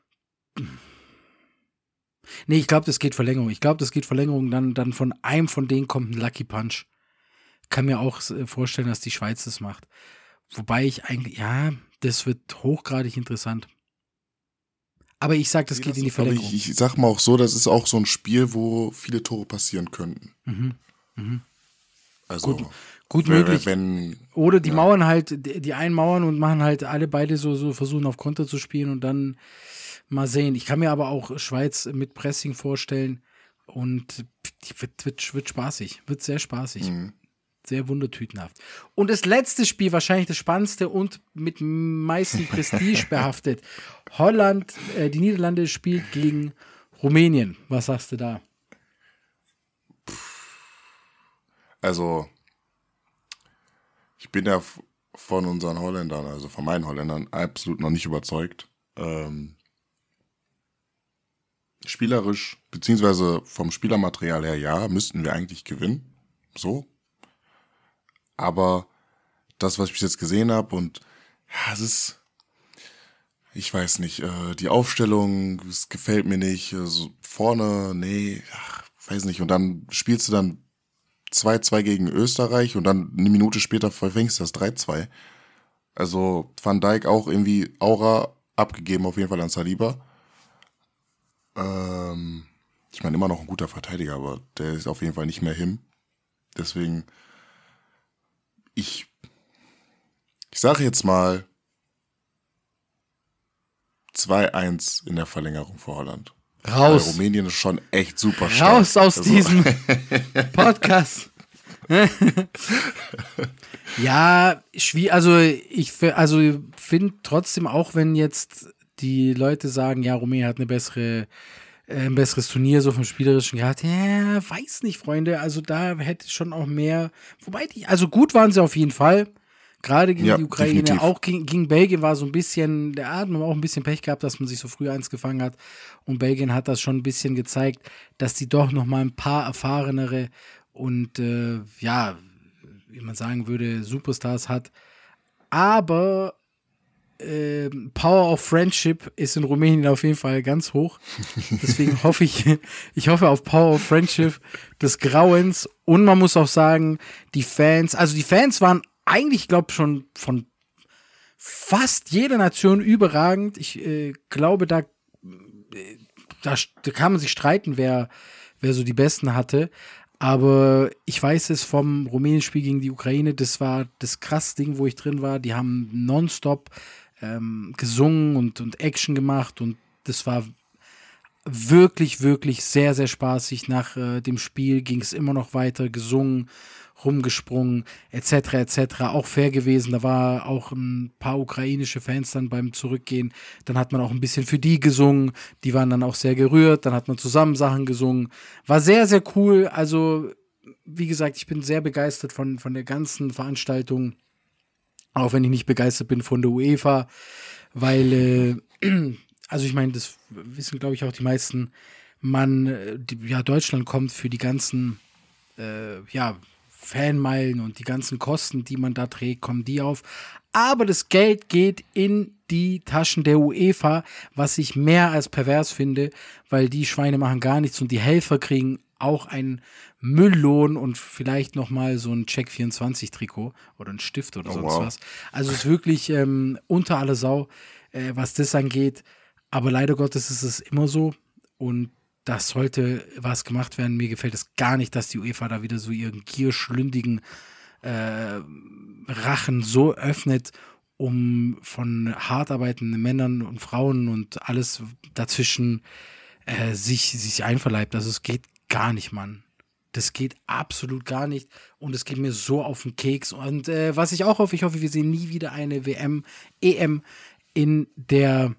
Nee, ich glaube, das geht Verlängerung. Ich glaube, das geht Verlängerung. Dann, dann von einem von denen kommt ein Lucky Punch. Kann mir auch vorstellen, dass die Schweiz das macht. Wobei ich eigentlich, ja, das wird hochgradig interessant. Aber ich sag, das nee, geht das in die Verlängerung. Ich, ich sag mal auch so, das ist auch so ein Spiel, wo viele Tore passieren könnten. Mhm. Mhm. Also gut, gut wenn, möglich. Wenn, Oder die ja. Mauern halt, die, die einen Mauern und machen halt alle beide so, so versuchen auf Konter zu spielen und dann mal sehen. Ich kann mir aber auch Schweiz mit Pressing vorstellen und die wird, wird, wird spaßig, wird sehr spaßig. Mhm. Sehr wundertütenhaft. Und das letzte Spiel, wahrscheinlich das spannendste und mit meisten Prestige behaftet. Holland, äh, die Niederlande spielt gegen Rumänien. Was sagst du da? also ich bin ja f- von unseren Holländern, also von meinen Holländern, absolut noch nicht überzeugt. Ähm, spielerisch, beziehungsweise vom Spielermaterial her, ja, müssten wir eigentlich gewinnen. So. Aber das, was ich bis jetzt gesehen habe, und ja, es ist, ich weiß nicht, äh, die Aufstellung, es gefällt mir nicht. Also vorne, nee, ach, weiß nicht. Und dann spielst du dann zwei zwei gegen Österreich und dann eine Minute später verfängst du das drei zwei. Also Van Dijk auch irgendwie Aura abgegeben, auf jeden Fall an Saliba. Ähm, ich meine, immer noch ein guter Verteidiger, aber der ist auf jeden Fall nicht mehr him. Deswegen, ich, ich sage jetzt mal zwei eins in der Verlängerung für Holland. Raus. Weil Rumänien ist schon echt super stark. Raus aus Also, diesem Podcast. Ja, schwierig. Also ich fi- also finde trotzdem, auch wenn jetzt die Leute sagen, ja, Rumänien hat eine bessere, äh, ein besseres Turnier so vom Spielerischen gehabt. Ja, weiß nicht, Freunde. Also da hätte schon auch mehr. Wobei die, also gut waren sie auf jeden Fall. Gerade gegen Ja, die Ukraine, definitiv. auch gegen, gegen Belgien war so ein bisschen, der hat man auch ein bisschen Pech gehabt, dass man sich so früh eins gefangen hat. Und Belgien hat das schon ein bisschen gezeigt, dass die doch noch mal ein paar erfahrenere und äh, ja, wie man sagen würde, Superstars hat. Aber äh, Power of Friendship ist in Rumänien auf jeden Fall ganz hoch. Deswegen hoffe ich, ich hoffe auf Power of Friendship des Grauens. Und man muss auch sagen, die Fans, also die Fans waren eigentlich, ich glaube, schon von fast jeder Nation überragend. Ich äh, glaube, da, äh, da, da kann man sich streiten, wer, wer so die Besten hatte. Aber ich weiß es vom Rumänien-Spiel gegen die Ukraine, das war das krasse Ding, wo ich drin war. Die haben nonstop ähm, gesungen und, und Action gemacht und das war wirklich, wirklich sehr, sehr spaßig. Nach äh, dem Spiel ging es immer noch weiter, gesungen, rumgesprungen, et cetera et cetera. Auch fair gewesen. Da war auch ein paar ukrainische Fans dann beim Zurückgehen. Dann hat man auch ein bisschen für die gesungen. Die waren dann auch sehr gerührt. Dann hat man zusammen Sachen gesungen. War sehr, sehr cool. Also, wie gesagt, ich bin sehr begeistert von, von der ganzen Veranstaltung. Auch wenn ich nicht begeistert bin von der UEFA. Weil, äh, also ich meine, das wissen, glaube ich, auch die meisten. Man, äh, die, ja, Deutschland kommt für die ganzen, äh, ja, Fanmeilen und die ganzen Kosten, die man da trägt, kommen die auf. Aber das Geld geht in die Taschen der UEFA, was ich mehr als pervers finde, weil die Schweine machen gar nichts und die Helfer kriegen auch einen Mülllohn und vielleicht nochmal so ein Check vierundzwanzig Trikot oder ein Stift oder Oh, sonst wow. was. Also es ist wirklich ähm, unter alle Sau, äh, was das angeht. Aber leider Gottes ist es immer so und das sollte was gemacht werden. Mir gefällt es gar nicht, dass die UEFA da wieder so ihren gierschlündigen äh, Rachen so öffnet, um von hart arbeitenden Männern und Frauen und alles dazwischen äh, sich, sich einverleibt. Also es geht gar nicht, Mann. Das geht absolut gar nicht und es geht mir so auf den Keks. Und äh, was ich auch hoffe, ich hoffe, wir sehen nie wieder eine W M, E M in der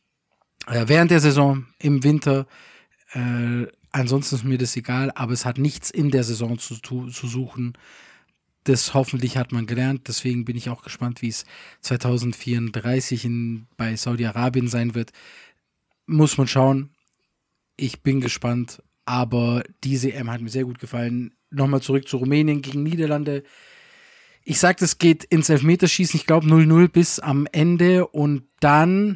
äh, während der Saison, im Winter. Äh, ansonsten ist mir das egal, aber es hat nichts in der Saison zu, zu, zu suchen. Das hoffentlich hat man gelernt, deswegen bin ich auch gespannt, wie es zwanzig vierunddreißig in, bei Saudi-Arabien sein wird. Muss man schauen. Ich bin gespannt, aber diese E M hat mir sehr gut gefallen. Nochmal zurück zu Rumänien gegen Niederlande. Ich sagte, es geht ins Elfmeterschießen, ich glaube null null bis am Ende und dann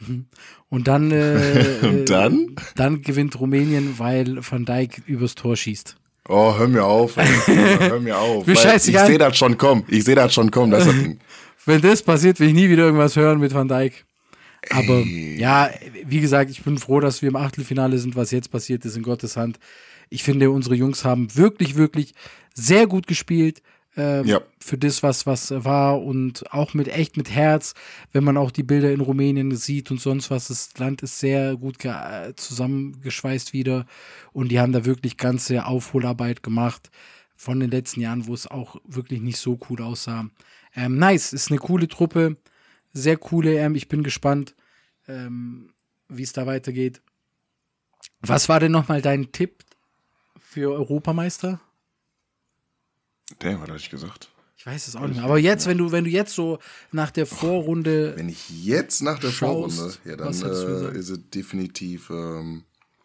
und dann äh, Und dann? dann gewinnt Rumänien, weil Van Dijk übers Tor schießt. Oh, hör mir auf, ey. hör mir auf. Mir Weil ich scheißegal. sehe das schon kommen. Ich sehe das schon kommen. Das ist das Ding. Wenn das passiert, will ich nie wieder irgendwas hören mit Van Dijk. Aber Ey. ja, wie gesagt, ich bin froh, dass wir im Achtelfinale sind. Was jetzt passiert ist, in Gottes Hand. Ich finde, unsere Jungs haben wirklich, wirklich sehr gut gespielt. Ähm, Ja. Für das, was, was war und auch mit echt mit Herz, wenn man auch die Bilder in Rumänien sieht und sonst was. Das Land ist sehr gut ge- äh, zusammengeschweißt wieder und die haben da wirklich ganze Aufholarbeit gemacht von den letzten Jahren, wo es auch wirklich nicht so cool aussah. Ähm, nice, ist eine coole Truppe, sehr coole E M. Ich bin gespannt, ähm, wie es da weitergeht. Was war denn nochmal dein Tipp für Europameister? Damn, was hatte ich gesagt? Ich weiß es auch nicht mehr. Aber jetzt, wenn du, wenn du jetzt so nach der Vorrunde. Wenn ich jetzt nach der schaust, Vorrunde, ja, dann was hättest du äh, gesagt? ist es definitiv ähm,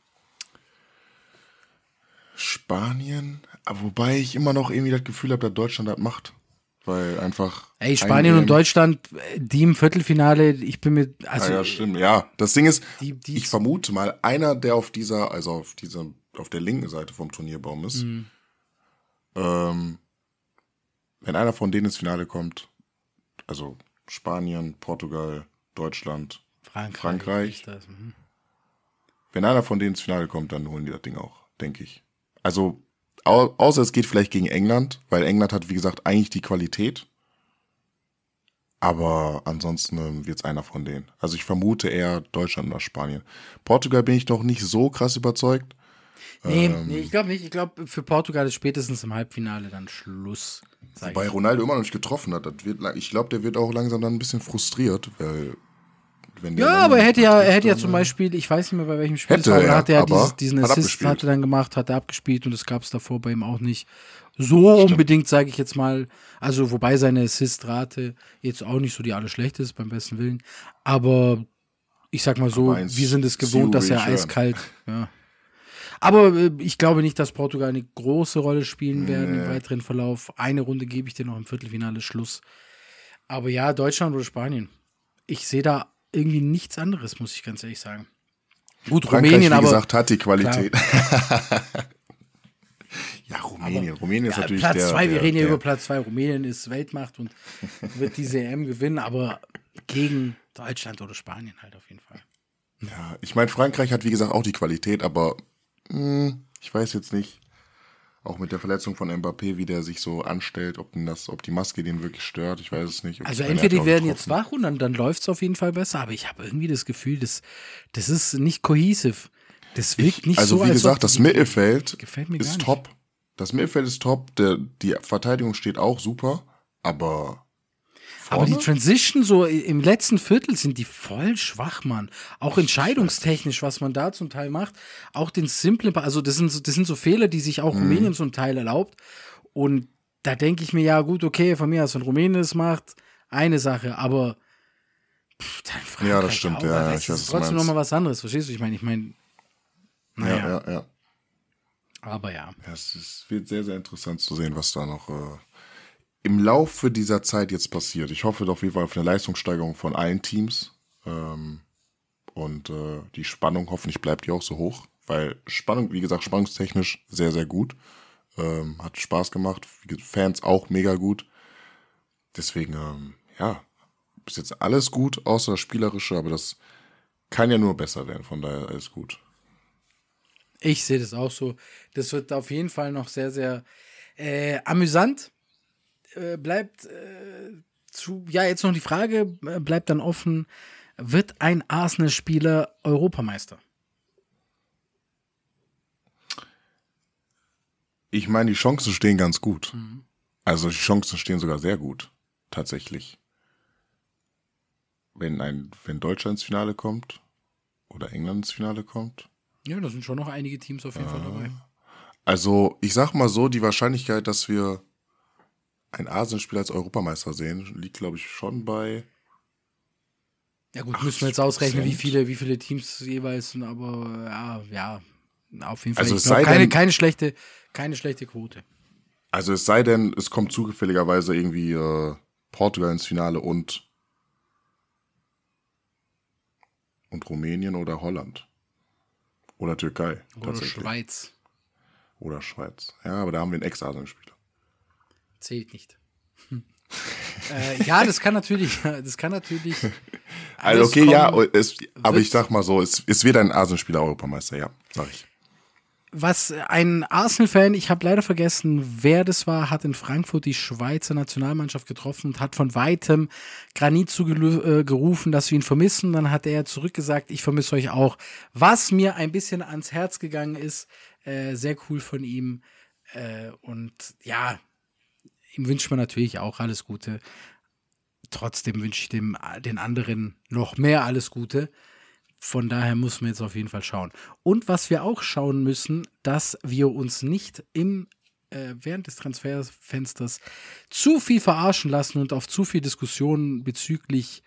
Spanien. Aber wobei ich immer noch irgendwie das Gefühl habe, dass Deutschland das macht. Weil einfach. Ey, Spanien und Deutschland, die im Viertelfinale, ich bin mir. Also, ja, ja, stimmt. Ja, das Ding ist, Die- die- ich vermute mal, einer, der auf dieser, also auf dieser, auf der linken Seite vom Turnierbaum ist, Mhm. ähm, wenn einer von denen ins Finale kommt, also Spanien, Portugal, Deutschland, Frankreich. Frankreich. ist das, mhm. wenn einer von denen ins Finale kommt, dann holen die das Ding auch, denke ich. Also, au außer es geht vielleicht gegen England, weil England hat, wie gesagt, eigentlich die Qualität. Aber ansonsten ähm, wird es einer von denen. Also ich vermute eher Deutschland oder Spanien. Portugal bin ich noch nicht so krass überzeugt. Nee, Ähm, nee, ich glaube nicht. Ich glaube, für Portugal ist spätestens im Halbfinale dann Schluss. Sag Wobei ich. Ronaldo immer noch nicht getroffen hat. Das wird, lang- ich glaube, der wird auch langsam dann ein bisschen frustriert, weil wenn der Ja, dann aber er hätte ja, er trifft, hätte ja dann, zum äh, Beispiel, ich weiß nicht mehr, bei welchem Spiel Hätte es war, aber er, da hat er ja aber dieses, diesen hat Assist abgespielt. hat er dann gemacht, hat er abgespielt und das gab es davor bei ihm auch nicht so unbedingt, sage ich jetzt mal. Also, wobei seine Assistrate jetzt auch nicht so die allerschlechteste ist, beim besten Willen. Aber ich sag mal so, Aber eins wir sind es gewohnt, dass er Zurich hören. eiskalt, ja. Aber äh, ich glaube nicht, dass Portugal eine große Rolle spielen werden im Nee. weiteren Verlauf. Eine Runde gebe ich dir noch im Viertelfinale Schluss. Aber ja, Deutschland oder Spanien. Ich sehe da irgendwie nichts anderes, muss ich ganz ehrlich sagen. Gut, Frankreich, Rumänien, wie aber gesagt, hat die Qualität. ja, Rumänien. Rumänien ist ja, natürlich Platz der, zwei, der, wir reden ja der, über Platz zwei. Rumänien ist Weltmacht und wird diese E M gewinnen, aber gegen Deutschland oder Spanien halt auf jeden Fall. Ja, ich meine, Frankreich hat, wie gesagt, auch die Qualität, aber mh, ich weiß jetzt nicht, auch mit der Verletzung von Mbappé, wie der sich so anstellt, ob, denn das, ob die Maske den wirklich stört, ich weiß es nicht. Also Ich meine, er entweder hat die ja auch werden jetzt getroffen. wach und dann, dann läuft es auf jeden Fall besser, aber ich habe irgendwie das Gefühl, das, das ist nicht cohesive. Das wirkt Ich, nicht also so, wie als gesagt, ob das die- Mittelfeld gefällt mir gar ist nicht. top. Das Mittelfeld ist top, der, die Verteidigung steht auch super, aber Aber die vorne? Transition so im letzten Viertel sind die voll schwach, Mann. Auch entscheidungstechnisch, was man da zum Teil macht. Auch den simplen, also das sind, so- das sind so Fehler, die sich Mhm. auch Rumänien zum Teil erlaubt. Und da denke ich mir, ja gut, okay, von mir aus, wenn Rumänien es macht, eine Sache, aber pff, dann Frankreich Ja, das stimmt, auch, ja, weil ja, das ich weiß, ist was du trotzdem meinst. nochmal was anderes, verstehst du? Ich meine, ich meine, naja, ja, ja, ja. aber ja. Ja, es ist, wird sehr, sehr interessant zu sehen, was da noch äh, im Laufe dieser Zeit jetzt passiert. Ich hoffe auf jeden Fall auf eine Leistungssteigerung von allen Teams. Ähm, und äh, die Spannung, hoffentlich bleibt die auch so hoch. Weil Spannung, wie gesagt, spannungstechnisch sehr, sehr gut. Ähm, hat Spaß gemacht. Fans auch mega gut. Deswegen, ähm, ja, bis jetzt alles gut, außer das Spielerische, aber das kann ja nur besser werden. Von daher alles gut. Ich sehe das auch so. Das wird auf jeden Fall noch sehr, sehr äh, amüsant. Äh, bleibt äh, zu, ja, jetzt noch die Frage, äh, bleibt dann offen, wird ein Arsenal-Spieler Europameister? Ich meine, die Chancen stehen ganz gut. Also die Chancen stehen sogar sehr gut, tatsächlich. Wenn ein, wenn Deutschland ins Finale kommt oder England ins Finale kommt. Ja, da sind schon noch einige Teams auf jeden Fall dabei. Also ich sag mal so, die Wahrscheinlichkeit, dass wir ein Arsenal-Spieler als Europameister sehen, liegt glaube ich schon bei. Ja gut, müssen wir jetzt ausrechnen, wie Prozent. viele, wie viele Teams jeweils, aber ja, ja, auf jeden Fall. Also ich es glaub, sei keine, denn- keine schlechte, keine schlechte Quote. Also es sei denn, es kommt zufälligerweise irgendwie äh, Portugal ins Finale und und Rumänien oder Holland. Oder Türkei. Oder tatsächlich. Schweiz. Oder Schweiz. Ja, aber da haben wir einen Ex-Arsenal-Spieler. Zählt nicht. äh, ja, das kann natürlich, das kann natürlich. Also alles okay, ja, kommen. es, aber wird- ich sag mal so, es, es wird ein Arsenal-Spieler Europameister, ja, sag ich. Was ein Arsenal-Fan, ich habe leider vergessen, wer das war, hat in Frankfurt die Schweizer Nationalmannschaft getroffen und hat von weitem Granit zugerufen, dass wir ihn vermissen. Dann hat er zurückgesagt, ich vermisse euch auch. Was mir ein bisschen ans Herz gegangen ist, äh, sehr cool von ihm. Äh, und ja, ihm wünscht man natürlich auch alles Gute. Trotzdem wünsche ich dem, den anderen noch mehr alles Gute. Von daher muss man jetzt auf jeden Fall schauen. Und was wir auch schauen müssen, dass wir uns nicht im äh, während des Transferfensters zu viel verarschen lassen und auf zu viel Diskussionen bezüglich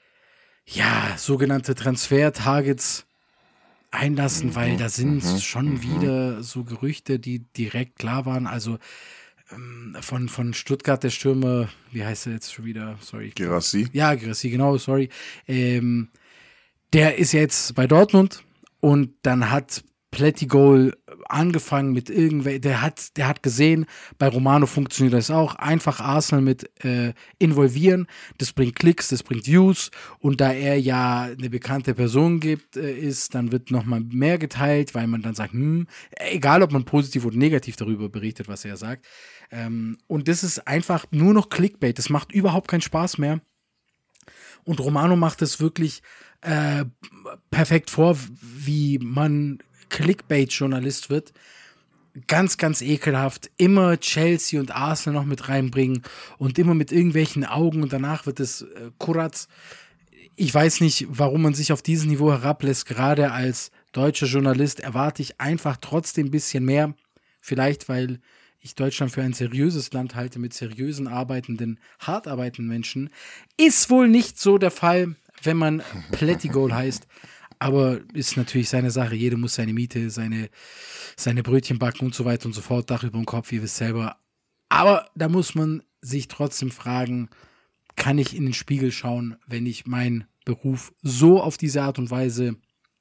ja, sogenannte Transfer-Targets einlassen, weil da sind schon wieder so Gerüchte, die direkt klar waren. Also ähm, von, von Stuttgart der Stürmer, wie heißt er jetzt schon wieder? Sorry. Guirassy. Ja, Guirassy, genau, sorry. Ähm, der ist jetzt bei Dortmund und dann hat Plättigol angefangen mit irgendwelchen, der hat, der hat gesehen, bei Romano funktioniert das auch, einfach Arsenal mit äh, involvieren, das bringt Klicks, das bringt Views und da er ja eine bekannte Person gibt, äh, ist, dann wird nochmal mehr geteilt, weil man dann sagt, hm, egal ob man positiv oder negativ darüber berichtet, was er sagt, ähm, und das ist einfach nur noch Clickbait, das macht überhaupt keinen Spaß mehr und Romano macht es wirklich äh, perfekt vor, wie man Clickbait-Journalist wird. Ganz, ganz ekelhaft. Immer Chelsea und Arsenal noch mit reinbringen und immer mit irgendwelchen Augen und danach wird es äh, Kuratz. Ich weiß nicht, warum man sich auf dieses Niveau herablässt. Gerade als deutscher Journalist erwarte ich einfach trotzdem ein bisschen mehr. Vielleicht, weil ich Deutschland für ein seriöses Land halte mit seriösen, arbeitenden, hart arbeitenden Menschen. Ist wohl nicht so der Fall, wenn man Plättigol heißt. Aber ist natürlich seine Sache. Jeder muss seine Miete, seine, seine Brötchen backen und so weiter und so fort. Dach über dem Kopf, ihr wisst selber. Aber da muss man sich trotzdem fragen, kann ich in den Spiegel schauen, wenn ich meinen Beruf so auf diese Art und Weise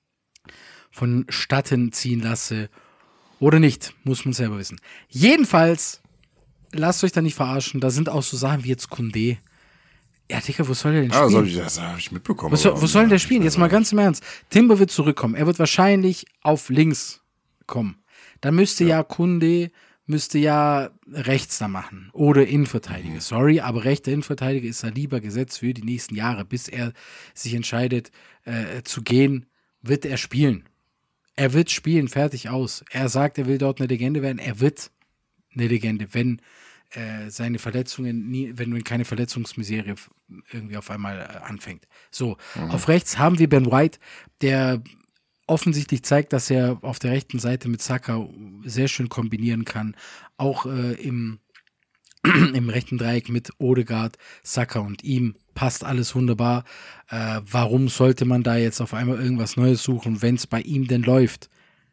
vonstatten ziehen lasse oder nicht, muss man selber wissen. Jedenfalls, lasst euch da nicht verarschen. Da sind auch so Sachen wie jetzt Koundé. Ja, Digga, wo soll der denn spielen? Ah, soll ich, das habe ich mitbekommen. Was soll, wo soll denn der spielen? Jetzt mal ganz im Ernst. Timber wird zurückkommen. Er wird wahrscheinlich auf links kommen. Dann müsste ja, ja Koundé, müsste ja rechts da machen. Oder Innenverteidiger. Mhm. Sorry, aber rechter Innenverteidiger ist Saliba gesetzt für die nächsten Jahre. Bis er sich entscheidet äh, zu gehen, wird er spielen. Er wird spielen, fertig aus. Er sagt, er will dort eine Legende werden. Er wird eine Legende, wenn äh, seine Verletzungen, nie, wenn wenn keine Verletzungsmisere irgendwie auf einmal äh, anfängt. So, mhm. Auf rechts haben wir Ben White, der offensichtlich zeigt, dass er auf der rechten Seite mit Saka sehr schön kombinieren kann. Auch äh, im, im rechten Dreieck mit Odegaard, Saka und ihm passt alles wunderbar. Äh, warum sollte man da jetzt auf einmal irgendwas Neues suchen, wenn es bei ihm denn läuft?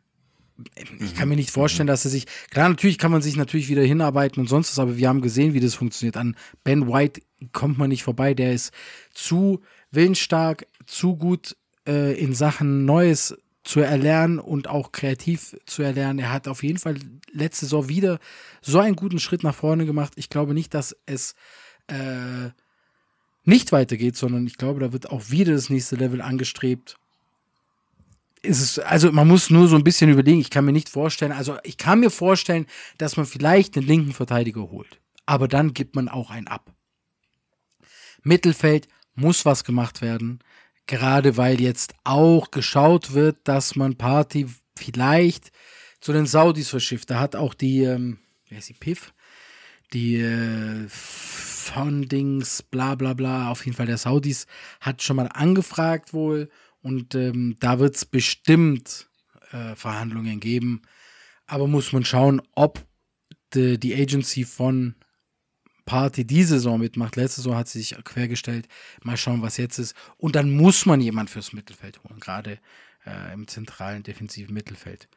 Ich kann mir nicht vorstellen, dass er sich, klar, natürlich kann man sich natürlich wieder hinarbeiten und sonst was, aber wir haben gesehen, wie das funktioniert. An Ben White kommt man nicht vorbei, der ist zu willensstark, zu gut äh, in Sachen Neues zu erlernen und auch kreativ zu erlernen. Er hat auf jeden Fall letzte Saison wieder so einen guten Schritt nach vorne gemacht. Ich glaube nicht, dass es äh, nicht weitergeht, sondern ich glaube, da wird auch wieder das nächste Level angestrebt. Ist es, also man muss nur so ein bisschen überlegen, ich kann mir nicht vorstellen, also ich kann mir vorstellen, dass man vielleicht einen linken Verteidiger holt, aber dann gibt man auch einen ab. Mittelfeld muss was gemacht werden, gerade weil jetzt auch geschaut wird, dass man Partey vielleicht zu den Saudis verschifft. Da hat auch die, ähm, wer ist die, P I F, die äh, Foundings, bla bla bla, auf jeden Fall der Saudis, hat schon mal angefragt wohl. Und ähm, da wird es bestimmt äh, Verhandlungen geben. Aber muss man schauen, ob de, die Agency von Partey diese Saison mitmacht. Letzte Saison hat sie sich quergestellt. Mal schauen, was jetzt ist. Und dann muss man jemand fürs Mittelfeld holen. Gerade äh, im zentralen defensiven Mittelfeld.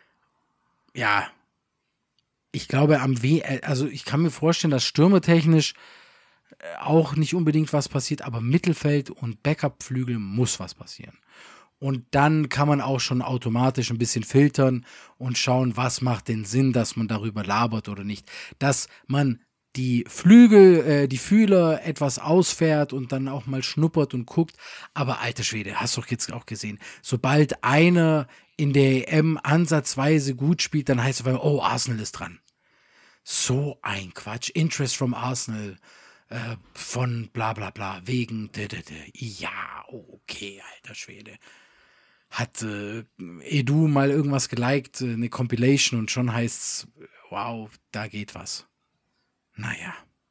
Ja, ich glaube, am We also ich kann mir vorstellen, dass stürmertechnisch auch nicht unbedingt was passiert, aber Mittelfeld und Backup-Flügel muss was passieren. Und dann kann man auch schon automatisch ein bisschen filtern und schauen, was macht denn Sinn, dass man darüber labert oder nicht. Dass man die Flügel, äh, die Fühler etwas ausfährt und dann auch mal schnuppert und guckt. Aber alter Schwede, hast du doch jetzt auch gesehen, sobald einer in der E M ansatzweise gut spielt, dann heißt es auf einmal, oh, Arsenal ist dran. So ein Quatsch. Interest from Arsenal. Äh, von bla bla bla, wegen de, de, de. Ja, okay, alter Schwede. Hat äh, Edu mal irgendwas geliked, äh, eine Compilation und schon heißt's, wow, da geht was. Naja.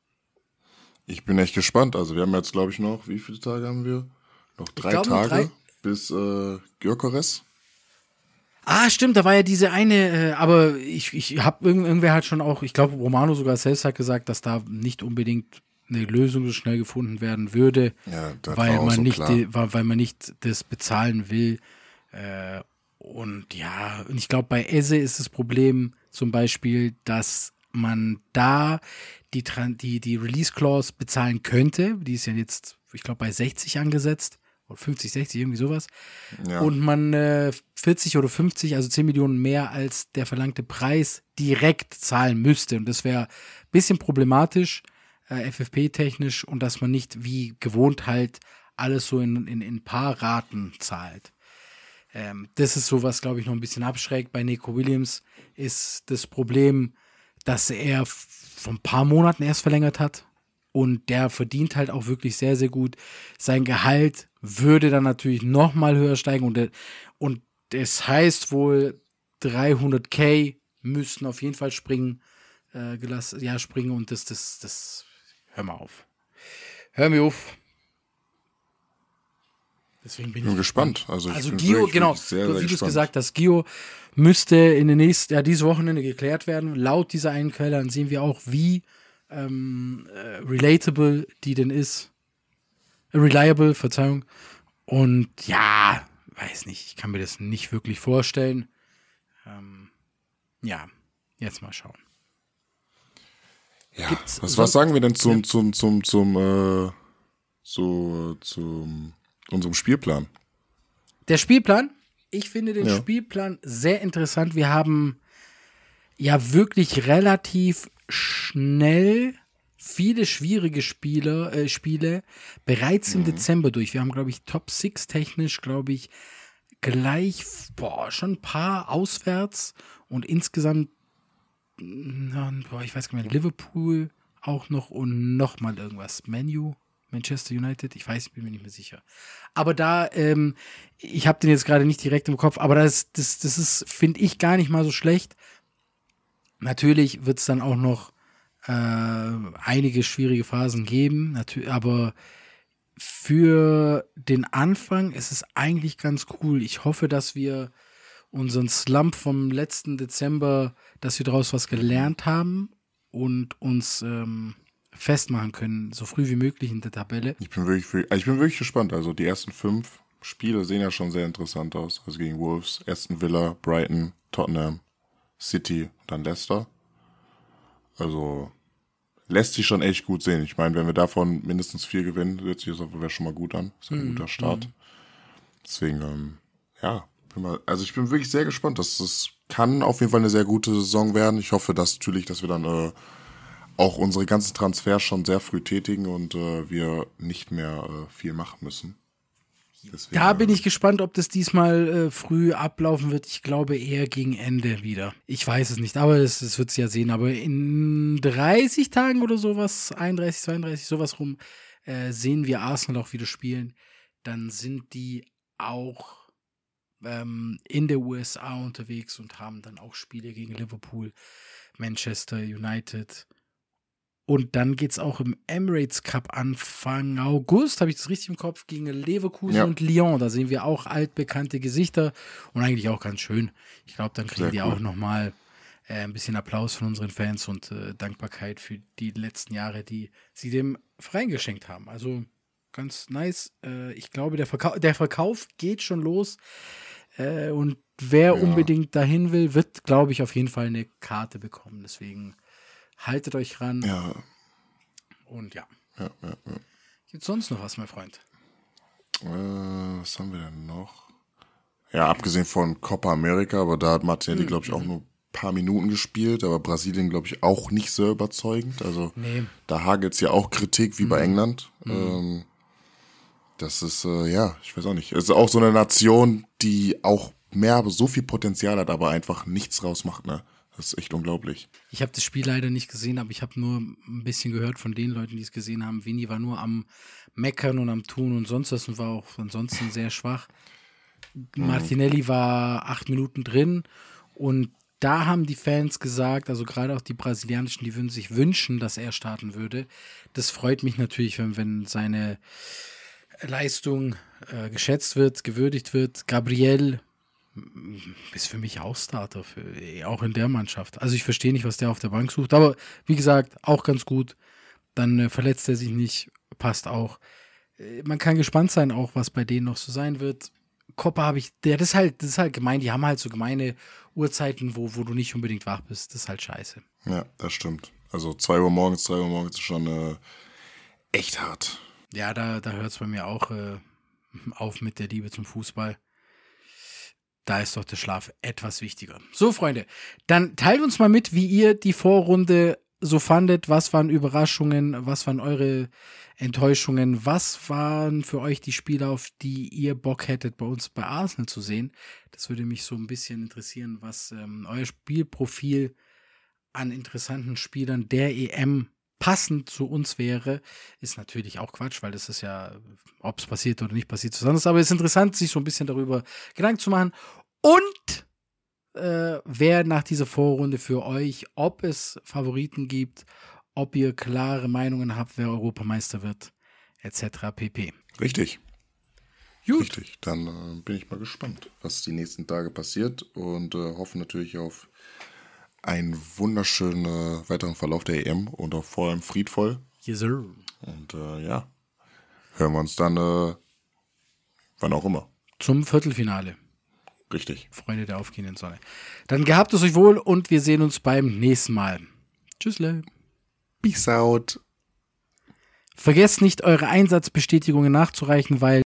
Ich bin echt gespannt. Also wir haben jetzt, glaube ich, noch, wie viele Tage haben wir? Noch drei glaub, Tage drei. bis äh, Gyökeres. Ah, stimmt, da war ja diese eine, äh, aber ich, ich habe irgend, irgendwer hat schon auch, ich glaube, Romano sogar selbst hat gesagt, dass da nicht unbedingt eine Lösung so schnell gefunden werden würde, Ja, das weil war auch man so nicht, klar. die, weil, weil man nicht das bezahlen will. Äh, und ja, und ich glaube, bei Eze ist das Problem zum Beispiel, dass man da die, Tran- die, die Release-Clause bezahlen könnte. Die ist ja jetzt, ich glaube, bei sechzig angesetzt. Oder fünfzig, sechzig, irgendwie sowas. Ja. Und man äh, vierzig oder fünfzig, also zehn Millionen mehr als der verlangte Preis direkt zahlen müsste. Und das wäre ein bisschen problematisch, äh, F F P-technisch, und dass man nicht wie gewohnt halt alles so in, in, in paar Raten zahlt. Ähm, das ist so, was, glaube ich, noch ein bisschen abschreckt. Bei Nico Williams ist das Problem, dass er f- vor ein paar Monaten erst verlängert hat. Und der verdient halt auch wirklich sehr, sehr gut. Sein Gehalt würde dann natürlich noch mal höher steigen. Und, der, und das heißt wohl, dreihundert K müssten auf jeden Fall springen, äh, gelassen, ja, springen. Und das, das, das, hör mal auf. Hör mir auf. Deswegen bin Ich bin ich gespannt. Also, ich Also bin Gio, wirklich, genau, wirklich sehr, wie sehr du es gespannt. gesagt hast, Gio müsste in den nächsten, ja, dieses Wochenende geklärt werden. Laut dieser einen Quelle, dann sehen wir auch, wie ähm, äh, relatable die denn ist. Äh, reliable, Verzeihung. Und ja, weiß nicht, ich kann mir das nicht wirklich vorstellen. Ähm, ja, jetzt mal schauen. Ja, Gibt's was, sonst- was sagen wir denn zum, Ja. zum, zum, zum, äh, so, zum, unserem Spielplan? Der Spielplan, ich finde den Ja. Spielplan sehr interessant. Wir haben ja wirklich relativ schnell viele schwierige Spiele, äh, Spiele bereits im Dezember durch. Wir haben, glaube ich, Top sechs technisch, glaube ich, gleich, boah, schon ein paar auswärts und insgesamt, na, boah, ich weiß gar nicht mehr, Liverpool auch noch und noch mal irgendwas. Manu, Manchester United, ich weiß, ich bin mir nicht mehr sicher. Aber da, ähm, ich habe den jetzt gerade nicht direkt im Kopf, aber das, das, das ist, finde ich, gar nicht mal so schlecht. Natürlich wird es dann auch noch äh, einige schwierige Phasen geben, natü- aber für den Anfang ist es eigentlich ganz cool. Ich hoffe, dass wir unseren Slump vom letzten Dezember, dass wir daraus was gelernt haben und uns ähm, festmachen können, so früh wie möglich in der Tabelle. Ich bin wirklich, also ich bin wirklich gespannt. Also, die ersten fünf Spiele sehen ja schon sehr interessant aus. Also gegen Wolves, Aston Villa, Brighton, Tottenham, City, dann Leicester. Also, lässt sich schon echt gut sehen. Ich meine, wenn wir davon mindestens vier gewinnen, hört sich das auf jeden Fall schon mal gut an. Ist ein guter Start. Deswegen, ähm, ja, bin mal, also ich bin wirklich sehr gespannt. Das, das kann auf jeden Fall eine sehr gute Saison werden. Ich hoffe, dass natürlich, dass wir dann äh, auch unsere ganzen Transfers schon sehr früh tätigen und äh, wir nicht mehr äh, viel machen müssen. Deswegen, Da bin ich gespannt, ob das diesmal äh, früh ablaufen wird. Ich glaube eher gegen Ende wieder. Ich weiß es nicht, aber das, das wird es ja sehen. Aber in dreißig Tagen oder sowas, einunddreißig, zweiunddreißig, sowas rum, äh, sehen wir Arsenal auch wieder spielen. Dann sind die auch ähm, in der U S A unterwegs und haben dann auch Spiele gegen Liverpool, Manchester United. Und dann geht es auch im Emirates Cup Anfang August, habe ich das richtig im Kopf, gegen Leverkusen Ja. und Lyon. Da sehen wir auch altbekannte Gesichter und eigentlich auch ganz schön. Ich glaube, dann kriegen Sehr die cool. auch nochmal äh, ein bisschen Applaus von unseren Fans und äh, Dankbarkeit für die letzten Jahre, die sie dem Verein geschenkt haben. Also ganz nice. Äh, ich glaube, der, Verkau- der Verkauf geht schon los. Äh, und wer Ja. unbedingt dahin will, wird, glaube ich, auf jeden Fall eine Karte bekommen. Deswegen haltet euch ran. ja, Und ja. ja, ja, ja. Gibt sonst noch was, mein Freund? Äh, was haben wir denn noch? Ja, abgesehen von Copa America, aber da hat Martinelli, glaube ich, auch nur ein paar Minuten gespielt, aber Brasilien, glaube ich, auch nicht sehr überzeugend. Also Nee. da hagelt es ja auch Kritik wie bei England. Ähm, das ist, äh, ja, ich weiß auch nicht. Es ist auch so eine Nation, die auch mehr, so viel Potenzial hat, aber einfach nichts rausmacht, ne? Das ist echt unglaublich. Ich habe das Spiel leider nicht gesehen, aber ich habe nur ein bisschen gehört von den Leuten, die es gesehen haben. Vini war nur am Meckern und am Tun und sonst was und war auch ansonsten sehr schwach. Martinelli war acht Minuten drin und da haben die Fans gesagt, also gerade auch die brasilianischen, die würden sich wünschen, dass er starten würde. Das freut mich natürlich, wenn, wenn seine Leistung äh, geschätzt wird, gewürdigt wird. Gabriel ist für mich auch Starter, für, auch in der Mannschaft. Also ich verstehe nicht, was der auf der Bank sucht, aber wie gesagt, auch ganz gut. Dann äh, verletzt er sich nicht, passt auch. Äh, man kann gespannt sein, auch was bei denen noch so sein wird. Koppa habe ich, der, das ist halt, das ist halt gemein, die haben halt so gemeine Uhrzeiten, wo, wo du nicht unbedingt wach bist. Das ist halt scheiße. Ja, das stimmt. Also zwei Uhr morgens, drei Uhr morgens ist schon äh, echt hart. Ja, da, da hört es bei mir auch äh, auf mit der Liebe zum Fußball. Da ist doch der Schlaf etwas wichtiger. So, Freunde, dann teilt uns mal mit, wie ihr die Vorrunde so fandet. Was waren Überraschungen? Was waren eure Enttäuschungen? Was waren für euch die Spiele, auf die ihr Bock hättet, bei uns bei Arsenal zu sehen? Das würde mich so ein bisschen interessieren, was ähm, euer Spielprofil an interessanten Spielern der E M passend zu uns wäre. Ist natürlich auch Quatsch, weil das ist ja, ob es passiert oder nicht passiert, zusammen. Aber es ist interessant, sich so ein bisschen darüber Gedanken zu machen. Und äh, wer nach dieser Vorrunde für euch, ob es Favoriten gibt, ob ihr klare Meinungen habt, wer Europameister wird, et cetera pp. Richtig. Gut. Richtig. Dann äh, bin ich mal gespannt, was die nächsten Tage passiert und äh, hoffe natürlich auf einen wunderschönen äh, weiteren Verlauf der E M und auch vor allem friedvoll. Yes, sir. Und äh, ja, hören wir uns dann, äh, wann auch immer. Zum Viertelfinale. Richtig. Freunde der aufgehenden Sonne. Dann gehabt es euch wohl und wir sehen uns beim nächsten Mal. Tschüssle. Peace out. Vergesst nicht, eure Einsatzbestätigungen nachzureichen, weil